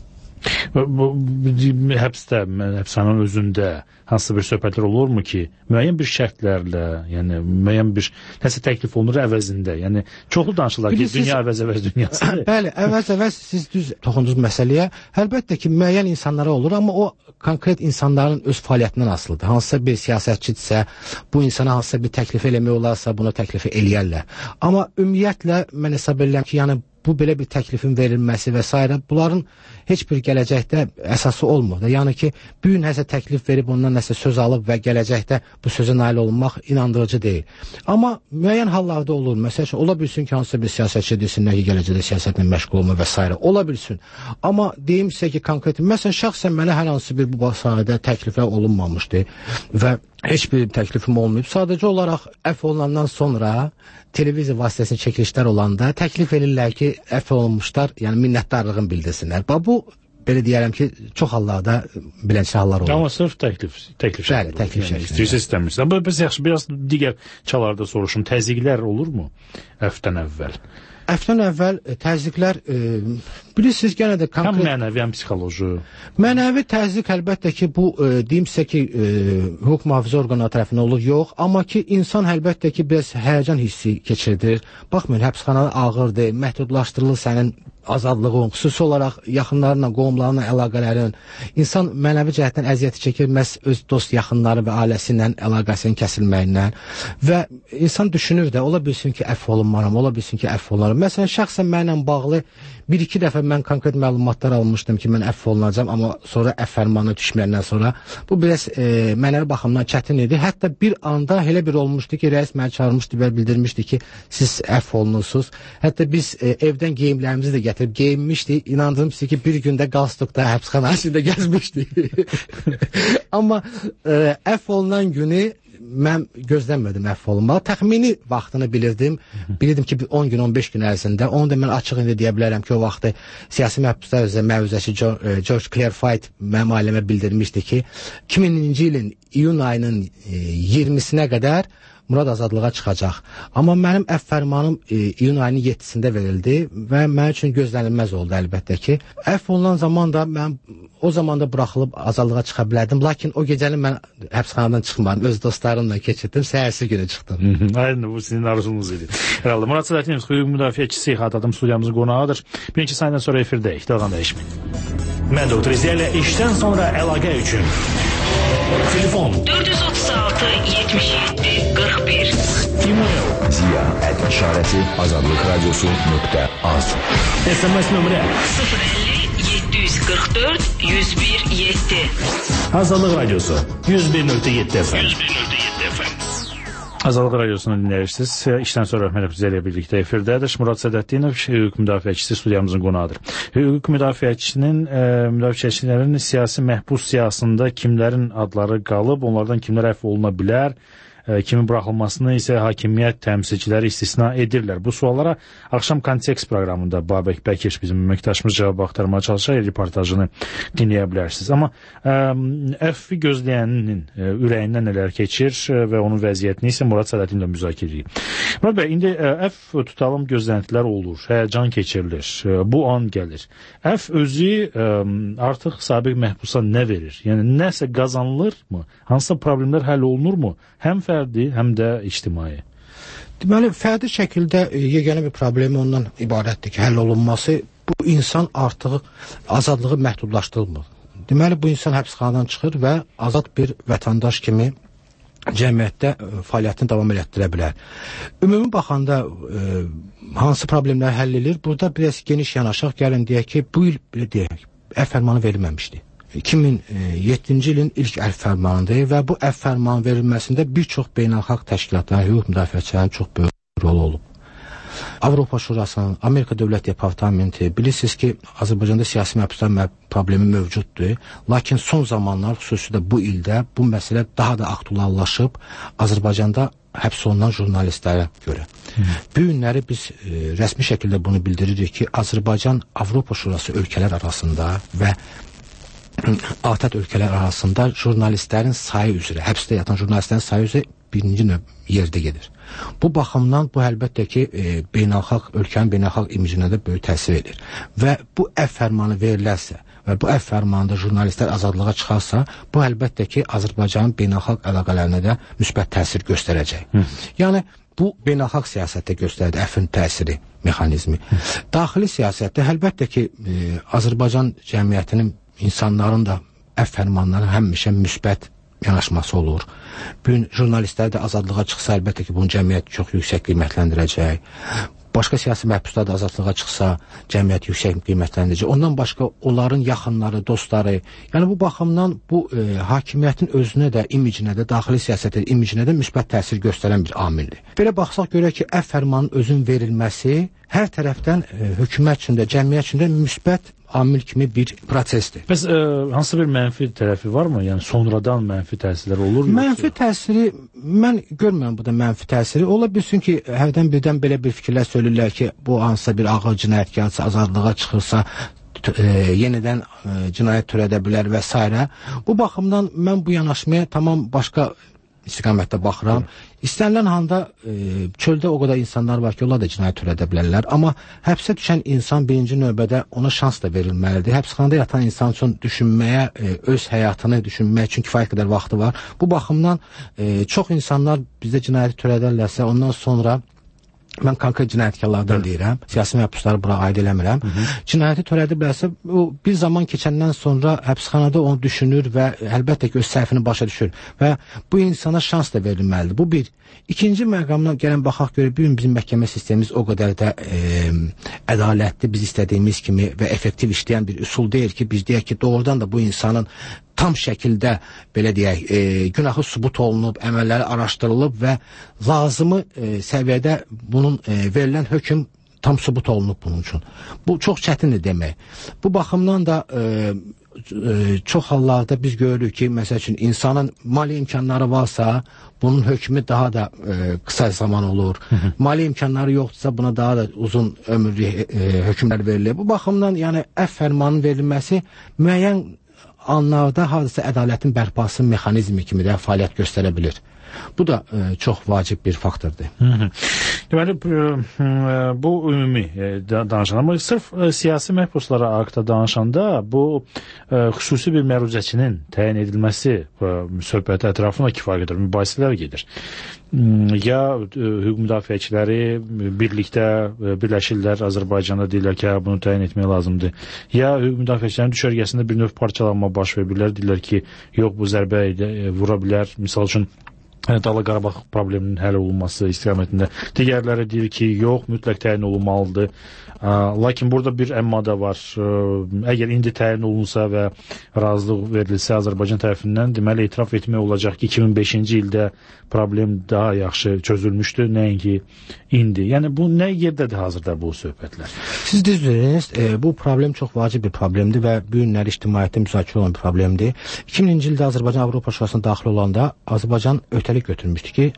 Həbsdə, həbsxananın özündə hansısa bir söhbətlər olurmu ki, müəyyən bir şərtlərlə, yəni müəyyən bir nəsə təklif olunur əvəzində, yəni çoxlu danışırlar ki, dünya əvəz dünyasıdır. Bəli, əvəz siz düz toxundunuz məsələyə. Əlbəttə ki, müəyyən insanlara olur, amma o konkret insanların öz fəaliyyətindən asılıdır. Hansısa bir siyasətçidirsə, bu insana hansısa bir təklif eləmək olarsa, bunu təklifi eləyərlər. Amma ümumiyyətlə, mən hesab edirəm ki, yəni bu belə bir təklifin verilməsi və s. bunların heç bir gələcəkdə əsası olmur. Yəni ki, bu gün nəsə təklif verib ondan nəsə söz alıb və gələcəkdə bu sözə nail olunmaq inandırıcı deyil. Amma müəyyən hallarda olur. Məsələn, ola bilsin ki, hansısa bir siyasətçi desinlər ki, gələcəkdə siyasətlə məşğul olma və s. Ola bilsin. Amma deyim sizə ki, konkret, məsələn, şəxsən mənə hər hansı bir bu sahədə təkliflər olunmamışdı və heç bir təklifim olmayıb. Sadəcə olaraq əfv olunandan sonra televiziya vasitəsində çəkilişlər olanda təklif edirlər ki, əfv olunmuşlar, yəni minnətdarlığını bildirsinlər. Bu, belə deyərəm ki, çox hallarda bilənçə hallar olur. Amma sırf təklif Bəli, təklif şəklində. İstəyirsə istəmirsən. Amma biz yaxşı, biraz digər çalarda soruşum. Təzyiqlər olurmu əfvdən əvvəl? Əfvdən əvvəl təzyiqlər, bilirsiniz, yenə də konkret... Həm mənəvi, həm psixoloji. Mənəvi təzyiq əlbəttə ki, bu, deyim sizə ki, hüquq mühafizə orqanları tərəfindən olur, yox. Amma ki, insan əlbəttə ki, biraz həyəcan hissi keçirdir. Baxmayın, həbsxanada ağırdır, məhdudlaşdırılır sənin azadlığın, xüsusi olaraq yaxınlarla, qohumlarla əlaqələrin, insan mənəvi cəhətdən əziyyəti çəkir məhz öz dost yaxınları və ailəsi ilə əlaqəsinin kəsilməyindən və insan düşünür də, ola bilsin ki, əfv olunmaram, ola bilsin ki, əfv olunaram. Məsələn, şəxsən mənlə bağlı bir-iki dəfə mən konkret məlumatlar almışdım ki, mən əfv olunacam, amma sonra əfv fərmanı düşməyəndən sonra bu biraz mənəvi baxımdan çətin idi. Hətta bir anda elə bir olmuşdu ki, rəis məni çağırmışdı və bildirmişdi ki, siz əfv olunursunuz. Hətta biz evdən geyimlərimizi də gətirib geyinmişdik. İnandığım ki, bir gündə qalstukda həbsxana içində gəzmişdik. Amma əfv olunan günü mən gözləmədim əfv olunmağı. Təxmini vaxtını bilirdim. Bilirdim ki, 10 gün, 15 gün ərzində. Onu da mən açıq indi deyə bilərəm ki, o vaxtı siyasi məhbuslar üzrə məruzəçi George Clairfight mənim ailəmə bildirmişdi ki, 2000-ci ilin iyun ayının 20-sinə qədər Murad azadlığa çıxacaq. Amma mənim əfv fərmanım iyun ayının 7-sində verildi və mənim üçün gözlənilməz oldu əlbəttə ki. Əfv olunan zaman da mən o zaman da buraxılıb azadlığa çıxa bilərdim. Lakin o gecəni mən həbsxanadan çıxmadım. Öz dostlarımla keçirdim. Səhərsi günü çıxdım. Aynen, bu sizin arzunuz idi. Herhalde. Murad Sədətinov, hüquq müdafiəçisi Xatadım studiyamızın qonağıdır. Bir-iki sayından sonra efirdəyik. Dalğan dəyişməyin. Mən Doktor İzlərlə işdən sonra əlaqə üçün. Telefon 436 77 41. E-mail ziya@işarəti-azadlıqradiosu.az. SMS nömrə 050 744 101 7. Azadlıq Radiosu 101.7 FM. Azadlıq Radiosu'nu dinləyirsiniz. İşdən sonra Mələk Rüzə ilə birlikdə efirdədir. Murad Sədətinov, hüquq müdafiəçisi studiyamızın qonağıdır. Hüquq müdafiəçilərin siyasi məhbus siyasında kimlərin adları qalıb, onlardan kimlər əfv oluna bilər, kimin buraxılmasını isə hakimiyyət təmsilçiləri istisna edirlər. Bu suallara axşam kontekst proqramında Babək Bəkir bizim əməkdaşımız cavab axtarmaya çalışır, reportajını dinləyə bilərsiniz. Amma əfvi gözləyənin ürəyindən nələr keçir və onun vəziyyətini isə Murad Sədətinlə müzakirə edirik. Murad bəy, indi əfv tutalım gözləntilər olur, həyəcan keçirilir, bu an gəlir. Əfv özü artıq sabiq məhbusa nə verir? Yəni nəsə qazanılırmı? Hansısa problemlər həll olunurmu? Həm fərdi, həm də ictimai. Deməli, fərdi şəkildə yeganə bir problemi ondan ibarətdir ki, həll olunması, bu insan artıq azadlığı məhdudlaşdırılmır. Deməli, bu insan həbsxanadan çıxır və azad bir vətəndaş kimi cəmiyyətdə fəaliyyətini davam etdirə bilər. Ümumi baxanda hansı problemlər həll edilir? Burada biraz geniş yanaşaq, gəlin deyək ki, bu il əfv fərmanı verilməmişdi. 2007-ci ilin ilk əfv fərmanıdır və bu əfv fərmanı verilməsində bir çox beynəlxalq təşkilatların, hüquq müdafiəçilərinin çox böyük rolu olub. Avropa Şurasının, Amerika Dövlət Departamenti, bilirsiniz ki, Azərbaycanda siyasi məhbuslar problemi mövcuddur, lakin son zamanlar, xüsusilə bu ildə bu məsələ daha da aktuallaşıb Azərbaycanda həbs olunan jurnalistlərə görə. Bu günləri biz rəsmi şəkildə bunu bildiririk ki, Azərbaycan Avropa Şurası ölkələr arasında və ATƏT ölkələr arasında jurnalistlərin sayı üzrə, həbsdə yatan jurnalistlərin sayı üzrə birinci yerdə gedir. Bu baxımdan bu əlbəttə ki, ölkənin beynəlxalq imicinə də böyük təsir edir. Və bu əfv fərmanı verilərsə və bu əfv fərmanında jurnalistlər azadlığa çıxarsa, bu əlbəttə ki, Azərbaycanın beynəlxalq əlaqələrinə də müsbət təsir göstərəcək. Yəni, bu beynəlxalq siyasətdə göstərdi əfvin təsiri mexanizmi. Daxili siyasətdə əlbəttə ki, Azərbaycan cəmiyyətinin insanların da əfv fərmanlarına həmişə müsbət yanaşması olur. Bugün jurnalistlər də azadlığa çıxsa, əlbəttə ki, bunu cəmiyyət çox yüksək qiymətləndirəcək. Başqa siyasi məhbuslar da azadlığa çıxsa, cəmiyyət yüksək qiymətləndirəcək. Ondan başqa onların yaxınları, dostları, yəni bu baxımdan bu hakimiyyətin özünə də, imicinə də, daxili siyasətə, imicinə də müsbət təsir göstərən bir amildir. Belə baxsaq görək ki, əfv fərmanının özünün verilməsi hər tərəfdən hökumət üçün də, cəmiyyət üçün də müsbət amil kimi bir prosesdir. Bəs hansı bir mənfi tərəfi varmı? Yəni sonradan mənfi təsirlər olur mu? Mənfi təsiri, mən görmürəm bu da mənfi təsiri. Ola bilsin ki, hərdən birdən belə bir fikirlər söylürlər ki, bu hansısa bir ağır cinayətkarsa, azadlığa çıxırsa, yenidən cinayət törədə bilər və s. Bu baxımdan mən bu yanaşmaya tamam başqa istiqamətdə baxıram. İstənilən halda çöldə o qədər insanlar var ki, onlar da cinayət törədə bilərlər. Amma həbsə düşən insan birinci növbədə ona şans da verilməlidir. Həbsxanada yatan insan üçün düşünməyə, öz həyatını düşünməyə üçün kifayət qədər vaxtı var. Bu baxımdan çox insanlar bizdə cinayət törədərlərsə, ondan sonra mən konkret cinayətkarlardan deyirəm, siyasi məhbusları bura aid eləmirəm. Cinayəti törədiblərsə, o bir zaman keçəndən sonra həbsxanada onu düşünür və əlbəttə ki, öz səhvini başa düşür və bu insana şans da verilməlidir. Bu bir. İkinci məqamına gələn baxaq görə, bir gün bizim məhkəmə sistemimiz o qədər də ədalətli, biz istədiyimiz kimi və effektiv işləyən bir üsul deyil ki, biz deyək ki, doğrudan da bu insanın tam şəkildə, belə deyək, günahı sübut olunub, əməlləri araşdırılıb və lazımı səviyyədə bunun verilən hökm tam sübut olunub bunun üçün. Bu çox çətindir demək. Bu baxımdan da çox hallarda biz görürük ki, məsəl üçün insanın mali imkanları varsa, bunun hökmü daha da qısa zaman olur. Mali imkanları yoxdursa, buna daha da uzun ömürlü hökmlər verilir. Bu baxımdan, yəni əfv fərmanının verilməsi müəyyən anlarda hardasa ədalətin bərpası mexanizmi kimi də fəaliyyət göstərə bilir. Bu da çox vacib bir faktordur. Deməli, bu ümumi danışan, amma sırf siyasi məhbuslara haqda danışanda bu xüsusi bir məruzəçinin təyin edilməsi söhbəti ətrafına kifayət qədər mübahisələr gedir. Ya hüquq müdafiəçiləri birlikdə birləşirlər, Azərbaycanda deyirlər ki, bunu təyin etmək lazımdır. Ya hüquq müdafiəçilərin düşərgəsində bir növ parçalanma baş verir, deyirlər ki, yox, bu zərbə vura bilər. Misal üçün, Dağlıq Qarabağ probleminin həll olunması istiqamətində. Digərləri deyir ki, yox, mütləq təyin olunmalıdır. Lakin burada bir əmma da var. Əgər indi təyin olunsa və razılıq verilsə Azərbaycan tərəfindən, deməli, etiraf etmək olacaq ki, 2005-ci ildə problem daha yaxşı çözülmüşdü, nəinki indi. Yəni, bu nə yerdədir hazırda bu söhbətlər? Siz düzdürünüz, bu problem çox vacib bir problemdir və bu günləri ictimaiyyətdə müzakirə olan bir problemdir. 2000-ci ildə Azərbaycan Avropa Şurasına daxil olanda Azərbaycan ötəlik götürmüşdü ki,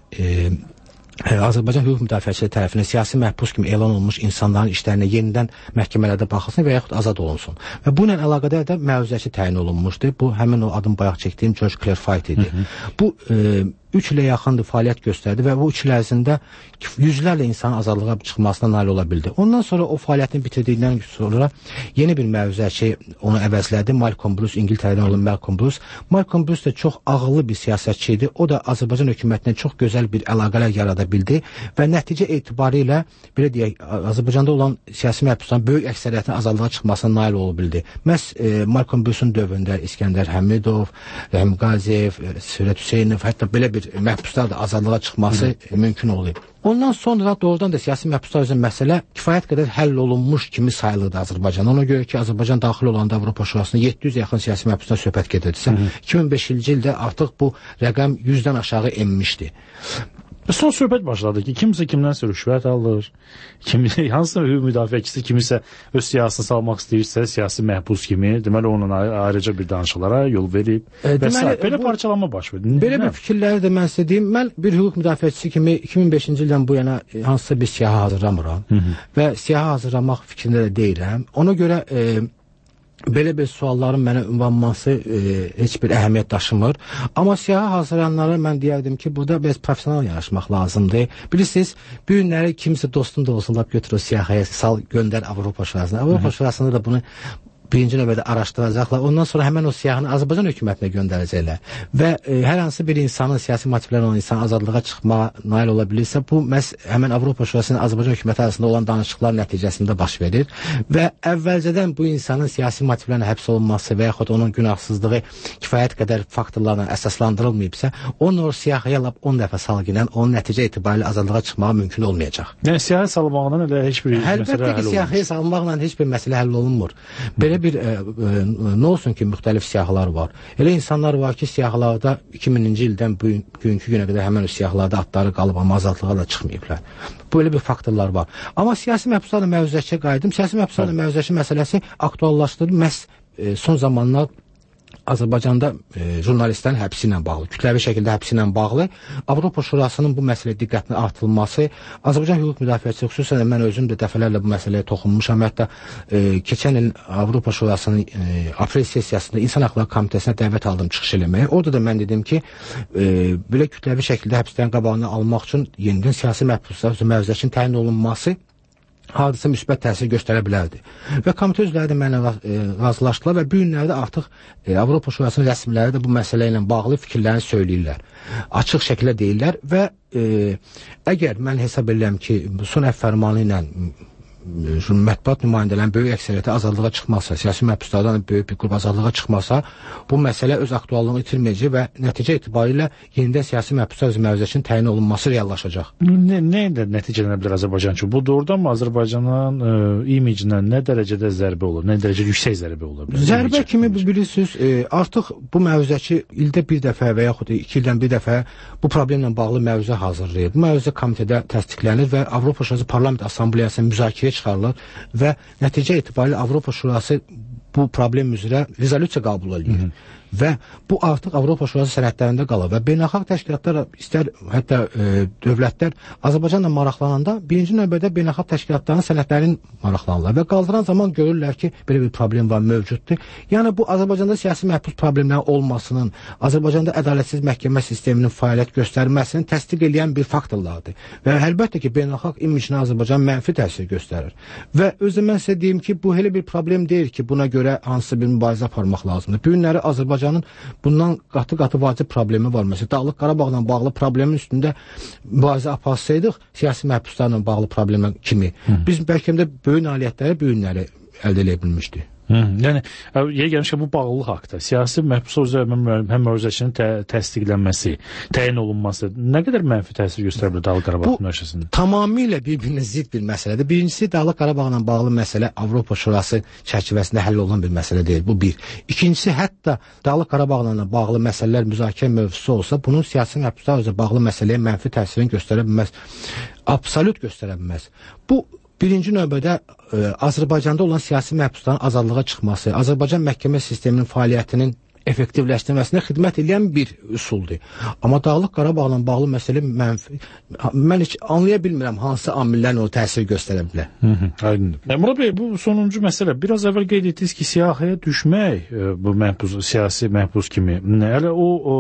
Azərbaycan hüquq müdafiəçiləri tərəfindən siyasi məhbus kimi elan olunmuş insanların işlərinə yenidən məhkəmələrdə baxılsın və yaxud azad olunsun. Və bu ilə əlaqədar da məruzəçi təyin olunmuşdu. Bu, həmin o adım bayaq çəkdiyim George Clare idi. Bu 3 ilə yaxındır fəaliyyət göstərdi və bu 3 il ərzində yüzlərlə insanın azadlığa çıxmasına nail ola bildi. Ondan sonra o fəaliyyətini bitirdikdən sonra yeni bir məruzəçi onu əvəzlədi. Malcolm Bruce, İngiltərədən olan Malcolm Bruce. Malcolm Bruce da çox ağıllı bir siyasətçi idi. O da Azərbaycan hökumətinə çox gözəl bir əlaqələr yarada bildi və nəticə etibarilə, belə deyək, Azərbaycanda olan siyasi məhbusların böyük əksəriyyətin azadlığa çıxmasına nail ola bildi. Məhz Malcolm Bruce'un dövründə İskəndər Həmidov, Rəhim Qaziyev, Sürət Hüseynov, hətta belə bir məhbuslar da azadlığa çıxması mümkün olub. Ondan sonra doğrudan da siyasi məhbuslar üzrə məsələ kifayət qədər həll olunmuş kimi sayılırdı Azərbaycan. Ona görə ki, Azərbaycan daxil olanda Avropa Şurasına 700 yaxın siyasi məhbuslar söhbət gedirdisə, 2005-ci ildə artıq bu rəqəm 100-dən aşağı enmişdi. Son söhbət başladı ki, kimsə kimdənsə rüşvət alır, hansısa hüquq müdafiəçisi kimisə öz siyasını salmaq istəyirsə, siyasi məhbus kimi, deməli, onun ayrıca bir danışıqlara yol verib. Belə parçalanma baş verir. Belə bir fikirləri də mən sizə deyim. Mən bir hüquq müdafiəçisi kimi 2005-ci ildən bu yana hansısa bir siyahı hazırlamıram və siyahı hazırlamaq fikrində də deyirəm. Ona görə belə bir sualların mənə ünvanması heç bir əhəmiyyət daşımır. Amma siyahı hazırlayanlara mən deyərdim ki, burada biraz profesional yanaşmaq lazımdır. Bilirsiniz, bu günləri kimsə dostun da olsun, götür o siyahıya sal, göndər Avropa Şurasına. Avropa Şurasında da bunu birinci növbədə araşdıracaqlar. Ondan sonra həmən o siyahını Azərbaycan hökumətinə göndərəcəklər. Və hər hansı bir insanın, siyasi motivləri olan insan azadlığa çıxmağa nail ola bilirsə, bu məhz həmən Avropa Şurasının Azərbaycan hökuməti arasında olan danışıqlar nəticəsində baş verir. Və əvvəlcədən bu insanın siyasi motivlərlə həbs olunması və yaxud onun günahsızlığı kifayət qədər faktorlarla əsaslandırılmayıbsa, onun o siyahıya 10 dəfə salgınən onun nəticə etibarilə azadlığa çıxmağa mümkün olmayacaq. Yəni siyahı salmaqla elə heç bir məsələ həll olunmur. Əlbəttə ki, siyahıya salmaqla heç bir məsələ həll olunmur. Belə bir nə olsun ki, müxtəlif siyahılar var. Elə insanlar var ki, siyahılarda 2000-ci ildən bugünkü günə qədər həmən o siyahılarda adları qalıb, amma azadlığa da çıxmayıblar. Böyle bir faktorlar var. Amma siyasi məhbuslarla məruzəçiyə qayıdım. Siyasi məhbuslarla məruzəçi məsələsi aktuallaşdırılır. Məhz son zamanlar Azərbaycanda jurnalistlərin həbsi ilə bağlı, kütləvi şəkildə həbsi ilə bağlı Avropa Şurasının bu məsələyə diqqətinin artırılması, Azərbaycan hüquq müdafiəçisi, xüsusən mən özüm də dəfələrlə bu məsələyə toxunmuşam. Hətta keçən il Avropa Şurasının aprel sessiyasında İnsan Haqları Komitəsinə dəvət aldım çıxış eləməyə. Orada da mən dedim ki, belə kütləvi şəkildə həbslərin qabağını almaq üçün yenidən siyasi məruzəçinin təyin olunması hadisə müsbət təsir göstərə bilərdi. Və komitə üzvləri də mənlə razılaşdılar və bu günlərdə artıq Avropa Şurasının rəsmiləri də bu məsələ ilə bağlı fikirlərini söyləyirlər. Açıq şəkildə deyirlər və əgər mən hesab edirəm ki, son əf fərmanı ilə mətbuat nümayəndələrin böyük əksəriyyəti azadlığa çıxmasa, siyasi məhbuslardan böyük bir qrup azadlığa çıxmasa, bu məsələ öz aktuallığını itirməyəcək və nəticə etibarilə yenidən siyasi məhbuslar mövzusinin təyin olunması reallaşacaq. Nə nəticələnə bilər Azərbaycan üçün? Bu doğrudan mı Azərbaycanın imicinə nə dərəcədə zərbə olur, nə dərəcədə yüksək zərbə olur? Zərbə kimi bilirsiniz, artıq bu mövzudakı ildə bir dəfə və yaxud 2 ildən bir dəfə bu problemlə bağlı mövzu hazırlayır. Bu mövzu komitədə təsdiqlənir və Avropa Şurası Parlament Assambleyasının müzakirəyə çıxarılır və nəticə etibarilə Avropa Şurası bu problem üzrə rezolyusiya qəbul edir. Və bu artıq Avropa Şurası sənədlərində qalır və beynəlxalq təşkilatlar, istər hətta dövlətlər Azərbaycanla maraqlananda birinci növbədə beynəlxalq təşkilatların sənədlərini maraqlanırlar və qaldıran zaman görürlər ki, belə bir problem var, mövcuddur. Yəni bu Azərbaycanda siyasi məhbus problemləri olmasının, Azərbaycanda ədalətsiz məhkəmə sisteminin fəaliyyət göstərməsini təsdiq edən bir faktorlardır. Və əlbəttə ki, beynəlxalq imicə Azərbaycan mənfi təsir göstərir. Və özü mən sizə deyim ki, bu elə bir problem deyil ki, buna görə hansı bir mübarizə aparmaq lazımdır. Bu günləri Azərbaycanın bundan qatı-qatı vacib problemi var. Məsələn, Dağlıq Qarabağla bağlı problemin üstündə mübarizə aparsaydıq, siyasi məhbuslarla bağlı problemə kimi, biz bəlkə də böyük nailiyyətləri, bu günləri əldə edə bilmişdik. Yəni, yer gəlmişkən bu bağlılıq haqda, siyasi məhbuslar üzrə həm mövzəçinin təsdiqlənməsi, təyin olunması nə qədər mənfi təsir göstərə bilər Dağlıq Qarabağ münaqişəsində? Bu tamamilə bir-birinə zidd bir məsələdir. Birincisi, Dağlıq Qarabağla bağlı məsələ Avropa Şurası çərçivəsində həll olunan bir məsələ deyil. Bu bir. İkincisi, hətta Dağlıq Qarabağla bağlı məsələlər müzakirə mövzusu olsa, bunun siyasi məhbuslar üzrə bağlı məsələyə mənfi təsirini göstərə bilməz. Absolut göstərə bilməz. Bu birinci növbədə Azərbaycanda olan siyasi məhbusların azadlığa çıxması, Azərbaycan məhkəmə sisteminin fəaliyyətinin effektivləşdirməsinə xidmət edən bir üsuldur. Amma Dağlıq Qarabağla bağlı məsələ mənfi. Mən heç anlaya bilmirəm hansı amillərin o təsir göstərə bilər. Aydındır. Murad bəy, bu sonuncu məsələ. Biraz əvvəl qeyd etdiniz ki, siyahıya düşmək bu məhbus, siyasi məhbus kimi. Hələ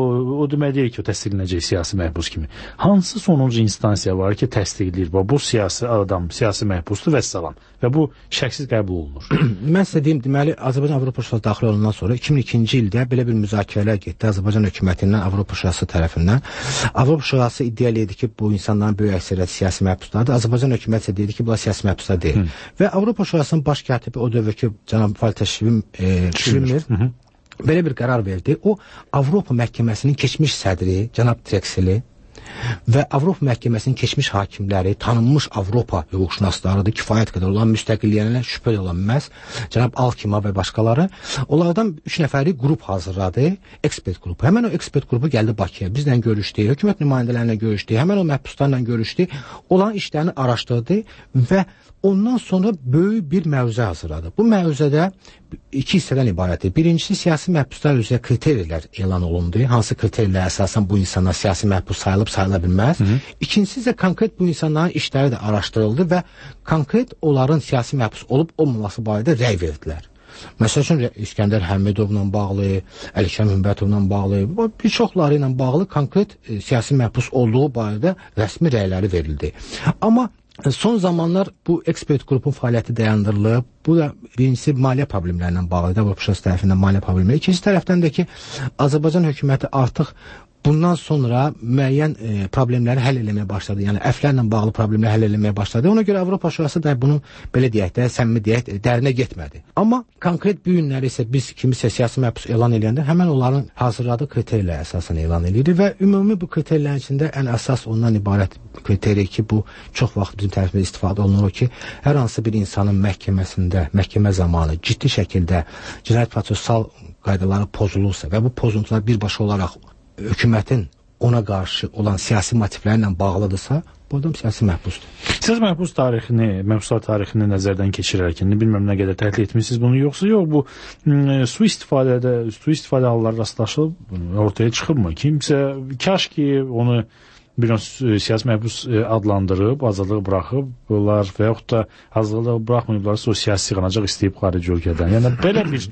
o demək deyil ki, o təsdiqlənəcək siyasi məhbus kimi. Hansı sonuncu instansiya var ki, təsdiqləyir? Bu siyasi adam, siyasi məhbusdur və salam. Və bu şəksiz qəbul olunur. Mən sizə deyim, deməli, Azərbaycan Avropa Şurasına daxil olundan sonra 2002-ci ildə belə bir müzakirələr getdi Azərbaycan hökumətindən Avropa Şurası tərəfindən. Avropa Şurası iddia edirdi ki, bu insanların böyük əksəriyyəti siyasi məhbuslardır. Azərbaycan hökuməti isə dedi ki, bunlar siyasi məhbuslar deyil. Və Avropa Şurasının baş katibi o dövrki cənab Walter Schwimmer belə bir qərar verdi. O Avropa məhkəməsinin keçmiş sədri cənab Drexeli və Avropa məhkəməsinin keçmiş hakimləri, tanınmış Avropa hüquqşünaslarıdır, kifayət qədər olan müstəqilliyənə şübhə ola bilməz, cənab Alkima və başqaları. Onlardan 3 nəfərlik qrup hazırladı, ekspert qrupu. Həmən o ekspert qrupu gəldi Bakıya, bizlə görüşdü, hökumət nümayəndələrinə görüşdü, həmən o məhbuslarla görüşdü, olan işlərini araşdırdı və ondan sonra böyük bir mövzə hazırladı. Bu mövzədə 2 hissədən ibarətdir. Birincisi, siyasi məhbuslar üzrə kriterilər elan olundu. Hansı kriterlərə əsasən bu insanlar siyasi məhbus sayıla bilməz. İkincisi isə konkret bu insanların işləri də araşdırıldı və konkret onların siyasi məhbus olub olmaması barədə rəy verdilər. Məsəl üçün, İskəndər Həmidovla bağlı, Əlikəm Hümbətovla bağlı, bir çoxları ilə bağlı konkret siyasi məhbus olduğu barədə rəsmi rəyləri verildi. Amma son zamanlar bu ekspert qrupun fəaliyyəti dayandırılıb. Bu da birincisi maliyyə problemlərindən bağlıdır, Avropa Şurası tərəfindən maliyyə problemləri. İkinci tərəfdən də ki, Azərbaycan hökuməti artıq bundan sonra müəyyən problemləri həll eləməyə başladı. Yəni əflərlə bağlı problemləri həll eləməyə başladı. Ona görə Avropa Şurası da bunu belə deyək də, səmimi deyək, dərinə getmədi. Amma konkret bu günləri isə biz kimisə siyasi məhbus elan edəndə həmən onların hazırladığı kriterlər əsasən elan edilir və ümumi bu kriterlərin içində ən əsas ondan ibarət kriteriya ki, bu çox vaxt bizim tərəfimizdə istifadə olunur ki, hər hansı bir insanın məhkəməsində, məhkəmə zamanı ciddi şəkildə cinayət prosessual qaydaları pozulursa və bu pozuntular birbaşa olaraq hökumətin ona qarşı olan siyasi motivlərlə bağlıdırsa, bu adam siyasi məhbusdur. Siz məhbuslar tarixini nəzərdən keçirərkən, bilmirəm nə qədər təhlil etmişsiniz bunu, yoxsa yox, bu sui-istifadə halları rastlaşıb ortaya çıxırmı? Kimsə, kaş ki onu bir siyasi məhbus adlandırıb, azadlığı buraxıblar və yaxud da azadlığı buraxmayıblar, o siyasi sığınacaq istəyib xarici ölkədən. Yəni belə bir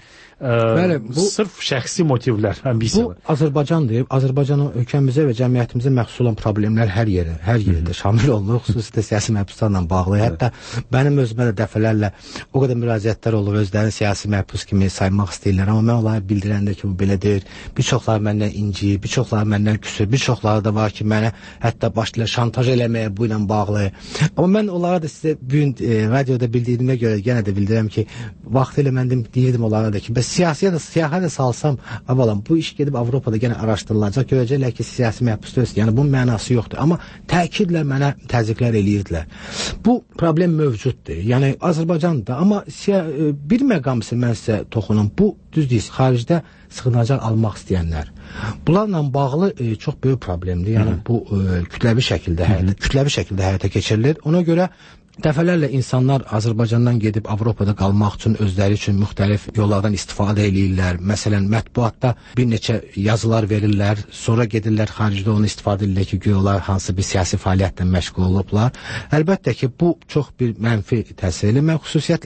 sırf şəxsi motivlər, ambisiyalar. Bu Azərbaycandır. Azərbaycanın ölkəmizə və cəmiyyətimizə məxsus olan problemlər hər yerdə şamil olunur, xüsusilə siyasi məhbuslarla bağlı. Hətta mənim özümə də dəfələrlə o qədər müraciətlər olur, özlərini siyasi məhbus kimi saymaq istəyirlər, amma mən onlara bildirəndə ki, bu belə deyil. Bir çoxları məndən inciyir, bir çoxları məndən küsür, bir çoxları da var ki, mənə hətta başlayır şantaj eləməyə bu ilə bağlı. Amma mən onlara da sizə bugün radioda bildiyimə görə yenə də bildirirəm ki, vaxtilə mən deyirdim onlara da ki, bəs siyahə də salsam, avalan bu iş gedib Avropada yenə araşdırılacaq, görəcəklər ki, siyasi məhbus deyilsin. Yəni bunun mənası yoxdur. Amma təkidlə mənə təzyiqlər eləyirdilər. Bu problem mövcuddur. Yəni Azərbaycanda, amma bir məqam isə mən sizə toxunum. Bu düz deyil, xaricdə sığınacaq almaq istəyənlər. Bunlarla bağlı çox böyük problemdir. Yəni bu kütləvi şəkildə həyata keçirilir. Ona görə dəfələrlə insanlar Azərbaycandan gedib Avropada qalmaq üçün özləri üçün müxtəlif yollardan istifadə edirlər. Məsələn, mətbuatda bir neçə yazılar verirlər, sonra gedirlər xaricdə onu istifadə edirlər ki, onlar hansı bir siyasi fəaliyyətlə məşğul olublar. Əlbəttə ki, bu çox bir mənfi təsirli. Mən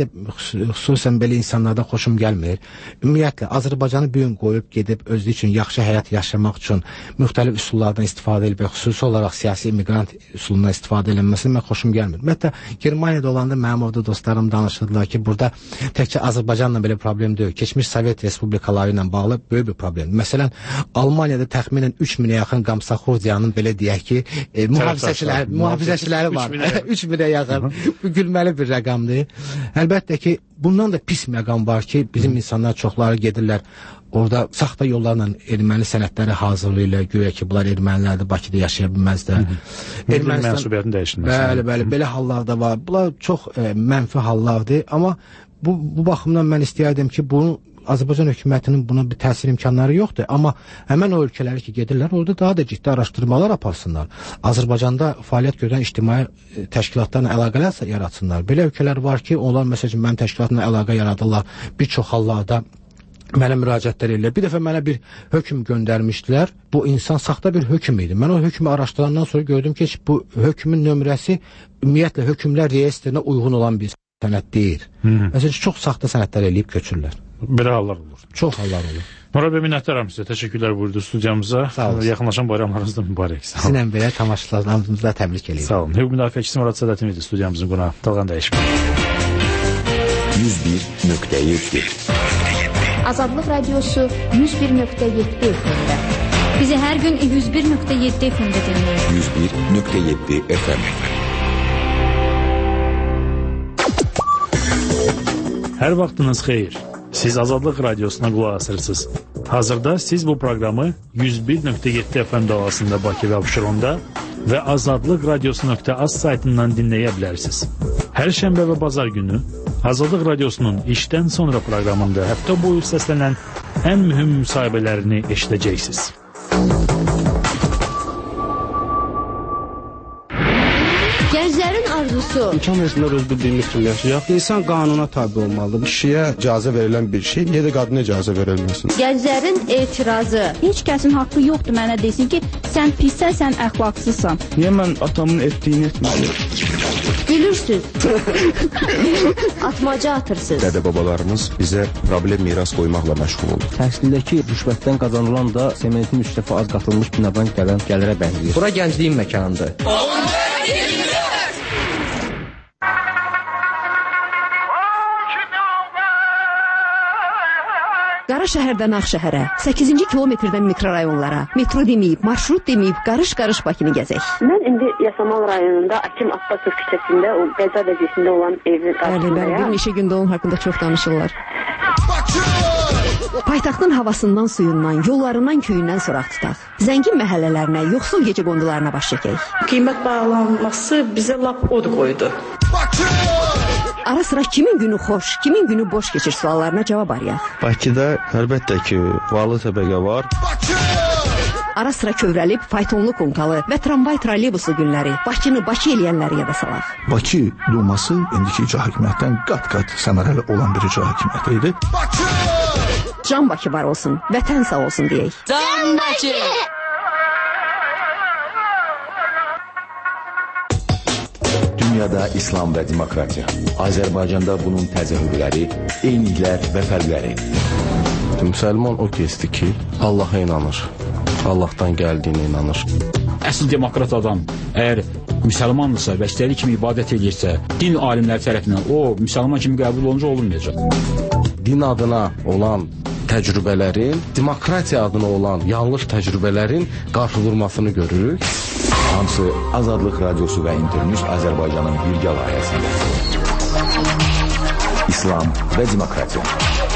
xüsusən belə insanlardan xoşum gəlmir. Ümumiyyətlə, Azərbaycanı bir gün qoyub gedib özü üçün yaxşı həyat yaşamaq üçün müxtəlif üsullardan istifadə edib, xüsusi olaraq siyasi immigrant üsulundan istifadə edilməsini mən xoşum gəlmir. Ümumiyyətlə, Germaniyada olanda mənim orada dostlarım danışırdılar ki, burada təkcə Azərbaycanla belə problem deyil. Keçmiş Sovet Respublikaları ilə bağlı böyük bir problem. Məsələn, Almaniyada təxminən 3000-ə yaxın Qamsaxurdiyanın belə deyək ki, mühafizəçiləri var. 3000-ə yaxın. Bu gülməli bir rəqamdır. Əlbəttə ki, bundan da pis məqam var ki, bizim insanlar çoxları gedirlər. Orada saxta yollarla erməni sənədləri hazırlayırlar. Güya ki, bunlar ermənilərdir, Bakıda yaşaya bilməzlər. Ermənistan mənsubiyyətini dəyişdirməsi. Bəli, belə hallar da var. Bunlar çox mənfi hallardır. Amma bu baxımdan mən istəyərdim ki, bunu Azərbaycan hökumətinin buna bir təsir imkanları yoxdur. Amma həmən o ölkələri ki, gedirlər, orada daha da ciddi araşdırmalar aparsınlar. Azərbaycanda fəaliyyət görən ictimai təşkilatlarla əlaqələr yaratsınlar. Belə ölkələr var ki, onlar məsələn mənim təşkilatla əlaqə yaradırlar. Bir çox hallarda mənə müraciətlər edirlər. Bir dəfə mənə bir hökm göndərmişdilər. Bu insan saxta bir hökm idi. Mən o hökmü araşdırandan sonra gördüm ki, bu hökmün nömrəsi ümumiyyətlə hökmlər reyestrinə uyğun olan bir sənəd deyil. Məsələn, çox saxta sənədlər eləyib köçürlər. Belə hallar olur. Çox hallar olur. Nurab bəy, minnətdaram sizə. Təşəkkürlər buyurdu studiyamıza. Yaxınlaşan bayramlarınız da mübarək. Sizinlə belə tamaşaçılarımızı da təbrik edirəm. Sağ olun. Hüquq müdafiəçisi Murad Sədətin idi studiyamızın qonağı. Dalğan dəyişmə. 101.7 Azadlıq Radiosu 101.7 FM-də. Bizi hər gün 101.7 FM-də dinləyin. 101.7 FM. Hər vaxtınız xeyir. Siz Azadlıq Radiosuna qulaq asırsınız. Hazırda siz bu proqramı 101.7 FM dalğasında Bakı və Abşeronda və Azadlıq Radiosu.az saytından dinləyə bilərsiniz. Hər şənbə və bazar günü Azadlıq Radiosunun işdən sonra proqramında həftə boyu səslənən ən mühüm müsahibələrini eşidəcəksiniz. Gənclərin arzusu. İmkan versinlər öz bildiyimiz kimi yaşayaq. İnsan qanuna tabi olmalıdır. Kişiyə icazə verilən bir şey, niyə də qadına icazə verilməsin? Gənclərin etirazı. Heç kəsin haqqı yoxdur mənə desin ki, sən pissən, sən əxlaqsızsan. Niyə mən atamın etdiyini etməliyim? Gülürsüz. Atmaca atırsınız. Dədə-babalarımız bizə problem miras qoymaqla məşğul olur. Təhsildəki rüşvətdən qazanılan da sementin 3 dəfə az qatılmış binadan gələn gəlirə bənzəyir. Bura gəncliyin məkanıdır. Qara şəhərdən Ağşəhərə, 8-ci kilometrdən mikrorayonlara, metro deməyib, marşrut deməyib, qarış-qarış Bakını gəzək. Mən indi Yasamal rayonunda Akim Abbasov küçəsində, o Qəza bölgəsində olan evin qarşısındayam. Bir neçə gündə onun haqqında çox danışırlar. Paytaxtın havasından, suyundan, yollarından, köyündən soraq tutaq. Zəngin məhəllələrinə, yoxsul gecə qondularına baş çəkək. Qiymət bağlanması bizə lap od qoydu. Ara sıra kimin günü xoş, kimin günü boş keçir suallarına cavab arayaq. Bakıda əlbəttə ki, varlı təbəqə var. Ara sıra kövrəlib, faytonlu konkalı və tramvay trolleybusu günləri Bakını Bakı eləyənləri yada salaq. Bakı Duması indiki icra hakimiyyətdən qat-qat səmərəli olan bir icra hakimiyyəti idi. Can Bakı var olsun, vətən sağ olsun deyək. Can Bakı! Dünyada İslam və demokratiya. Azərbaycanda bunun təzahürləri, eyniliklər və fərqləri. Müsəlman o kəsdir ki, Allaha inanır. Allahdan gəldiyinə inanır. Əsl demokrat adam əgər müsəlmandırsa və istədiyi kimi ibadət edirsə, din alimləri tərəfindən o müsəlman kimi qəbul olunca olunmayacaq. Din adına olan təcrübələrin, demokratiya adına olan yanlış təcrübələrin qarşıdurmasını görürük. Hamısı Azadlıq Radiosu və İnternews Azərbaycanın birgə layihəsində. İslam və demokratiya.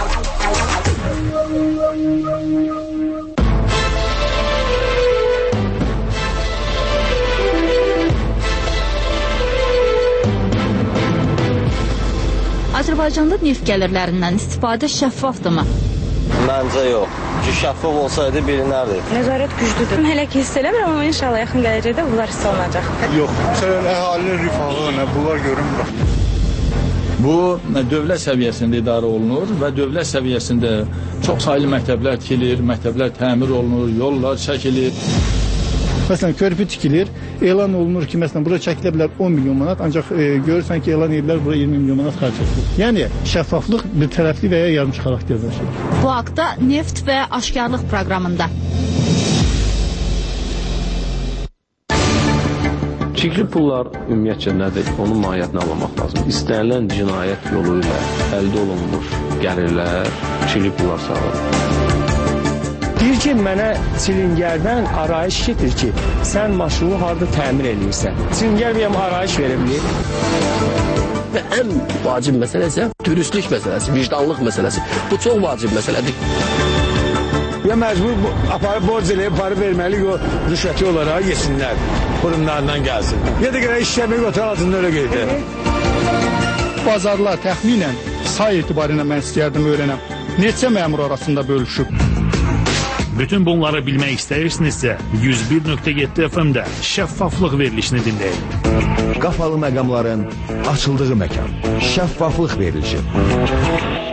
Azərbaycanda neft gəlirlərindən istifadə şəffafdırmı? Məncə yox. Ki şəffaf olsaydı bilinərdi. Nəzarət güclüdür. Hələ ki hiss eləmirəm, amma inşallah yaxın gələcəkdə bunlar hiss olunacaq. Yox, məsələn, əhalinin rifahı, bunlar görünmür. Bu dövlət səviyyəsində idarə olunur və dövlət səviyyəsində çox saylı məktəblər tikilir, məktəblər təmir olunur, yollar çəkilir. Məsələn, körpü tikilir, elan olunur ki, məsələn, bura çəkilə bilər 10 milyon manat, ancaq görürsən ki, elan edirlər, bura 20 milyon manat xərc edilir. Yəni, şəffaflıq bir tərəfli və ya yarımçı xarakter daşıyır. Bu haqda Neft və Aşkarlıq proqramında. Çirkli pullar ümumiyyətcə nədir? Onun mahiyyətini anlamaq lazım. İstənilən cinayət yolu ilə əldə olunmuş gəlirlər, çirkli pullar sağladır. Deyir ki, mənə silingərdən arayış getir ki, sən maşını harada təmir edirsən. Silingər bir arayış verə bilir. Və ən vacib məsələ isə dürüstlük məsələsi, vicdanlıq məsələsi. Bu çox vacib məsələdir. Ya məcbur aparıb borc eləyib, para verməli, o rüşvəti olaraq yesinlər, qurumlarından gəlsin. Ya da qədər işləmək otur altında öyle qeydir. Bazarlar təxminən say etibarıyla mən istəyərdim öyrənəm. Neçə məmur arasında bölüşüb? Bütün bunları bilmək istəyirsinizsə 101.7 FM-də şəffaflıq verilişini dinləyin. Qapalı məqamların açıldığı məkan. Şəffaflıq verilişi.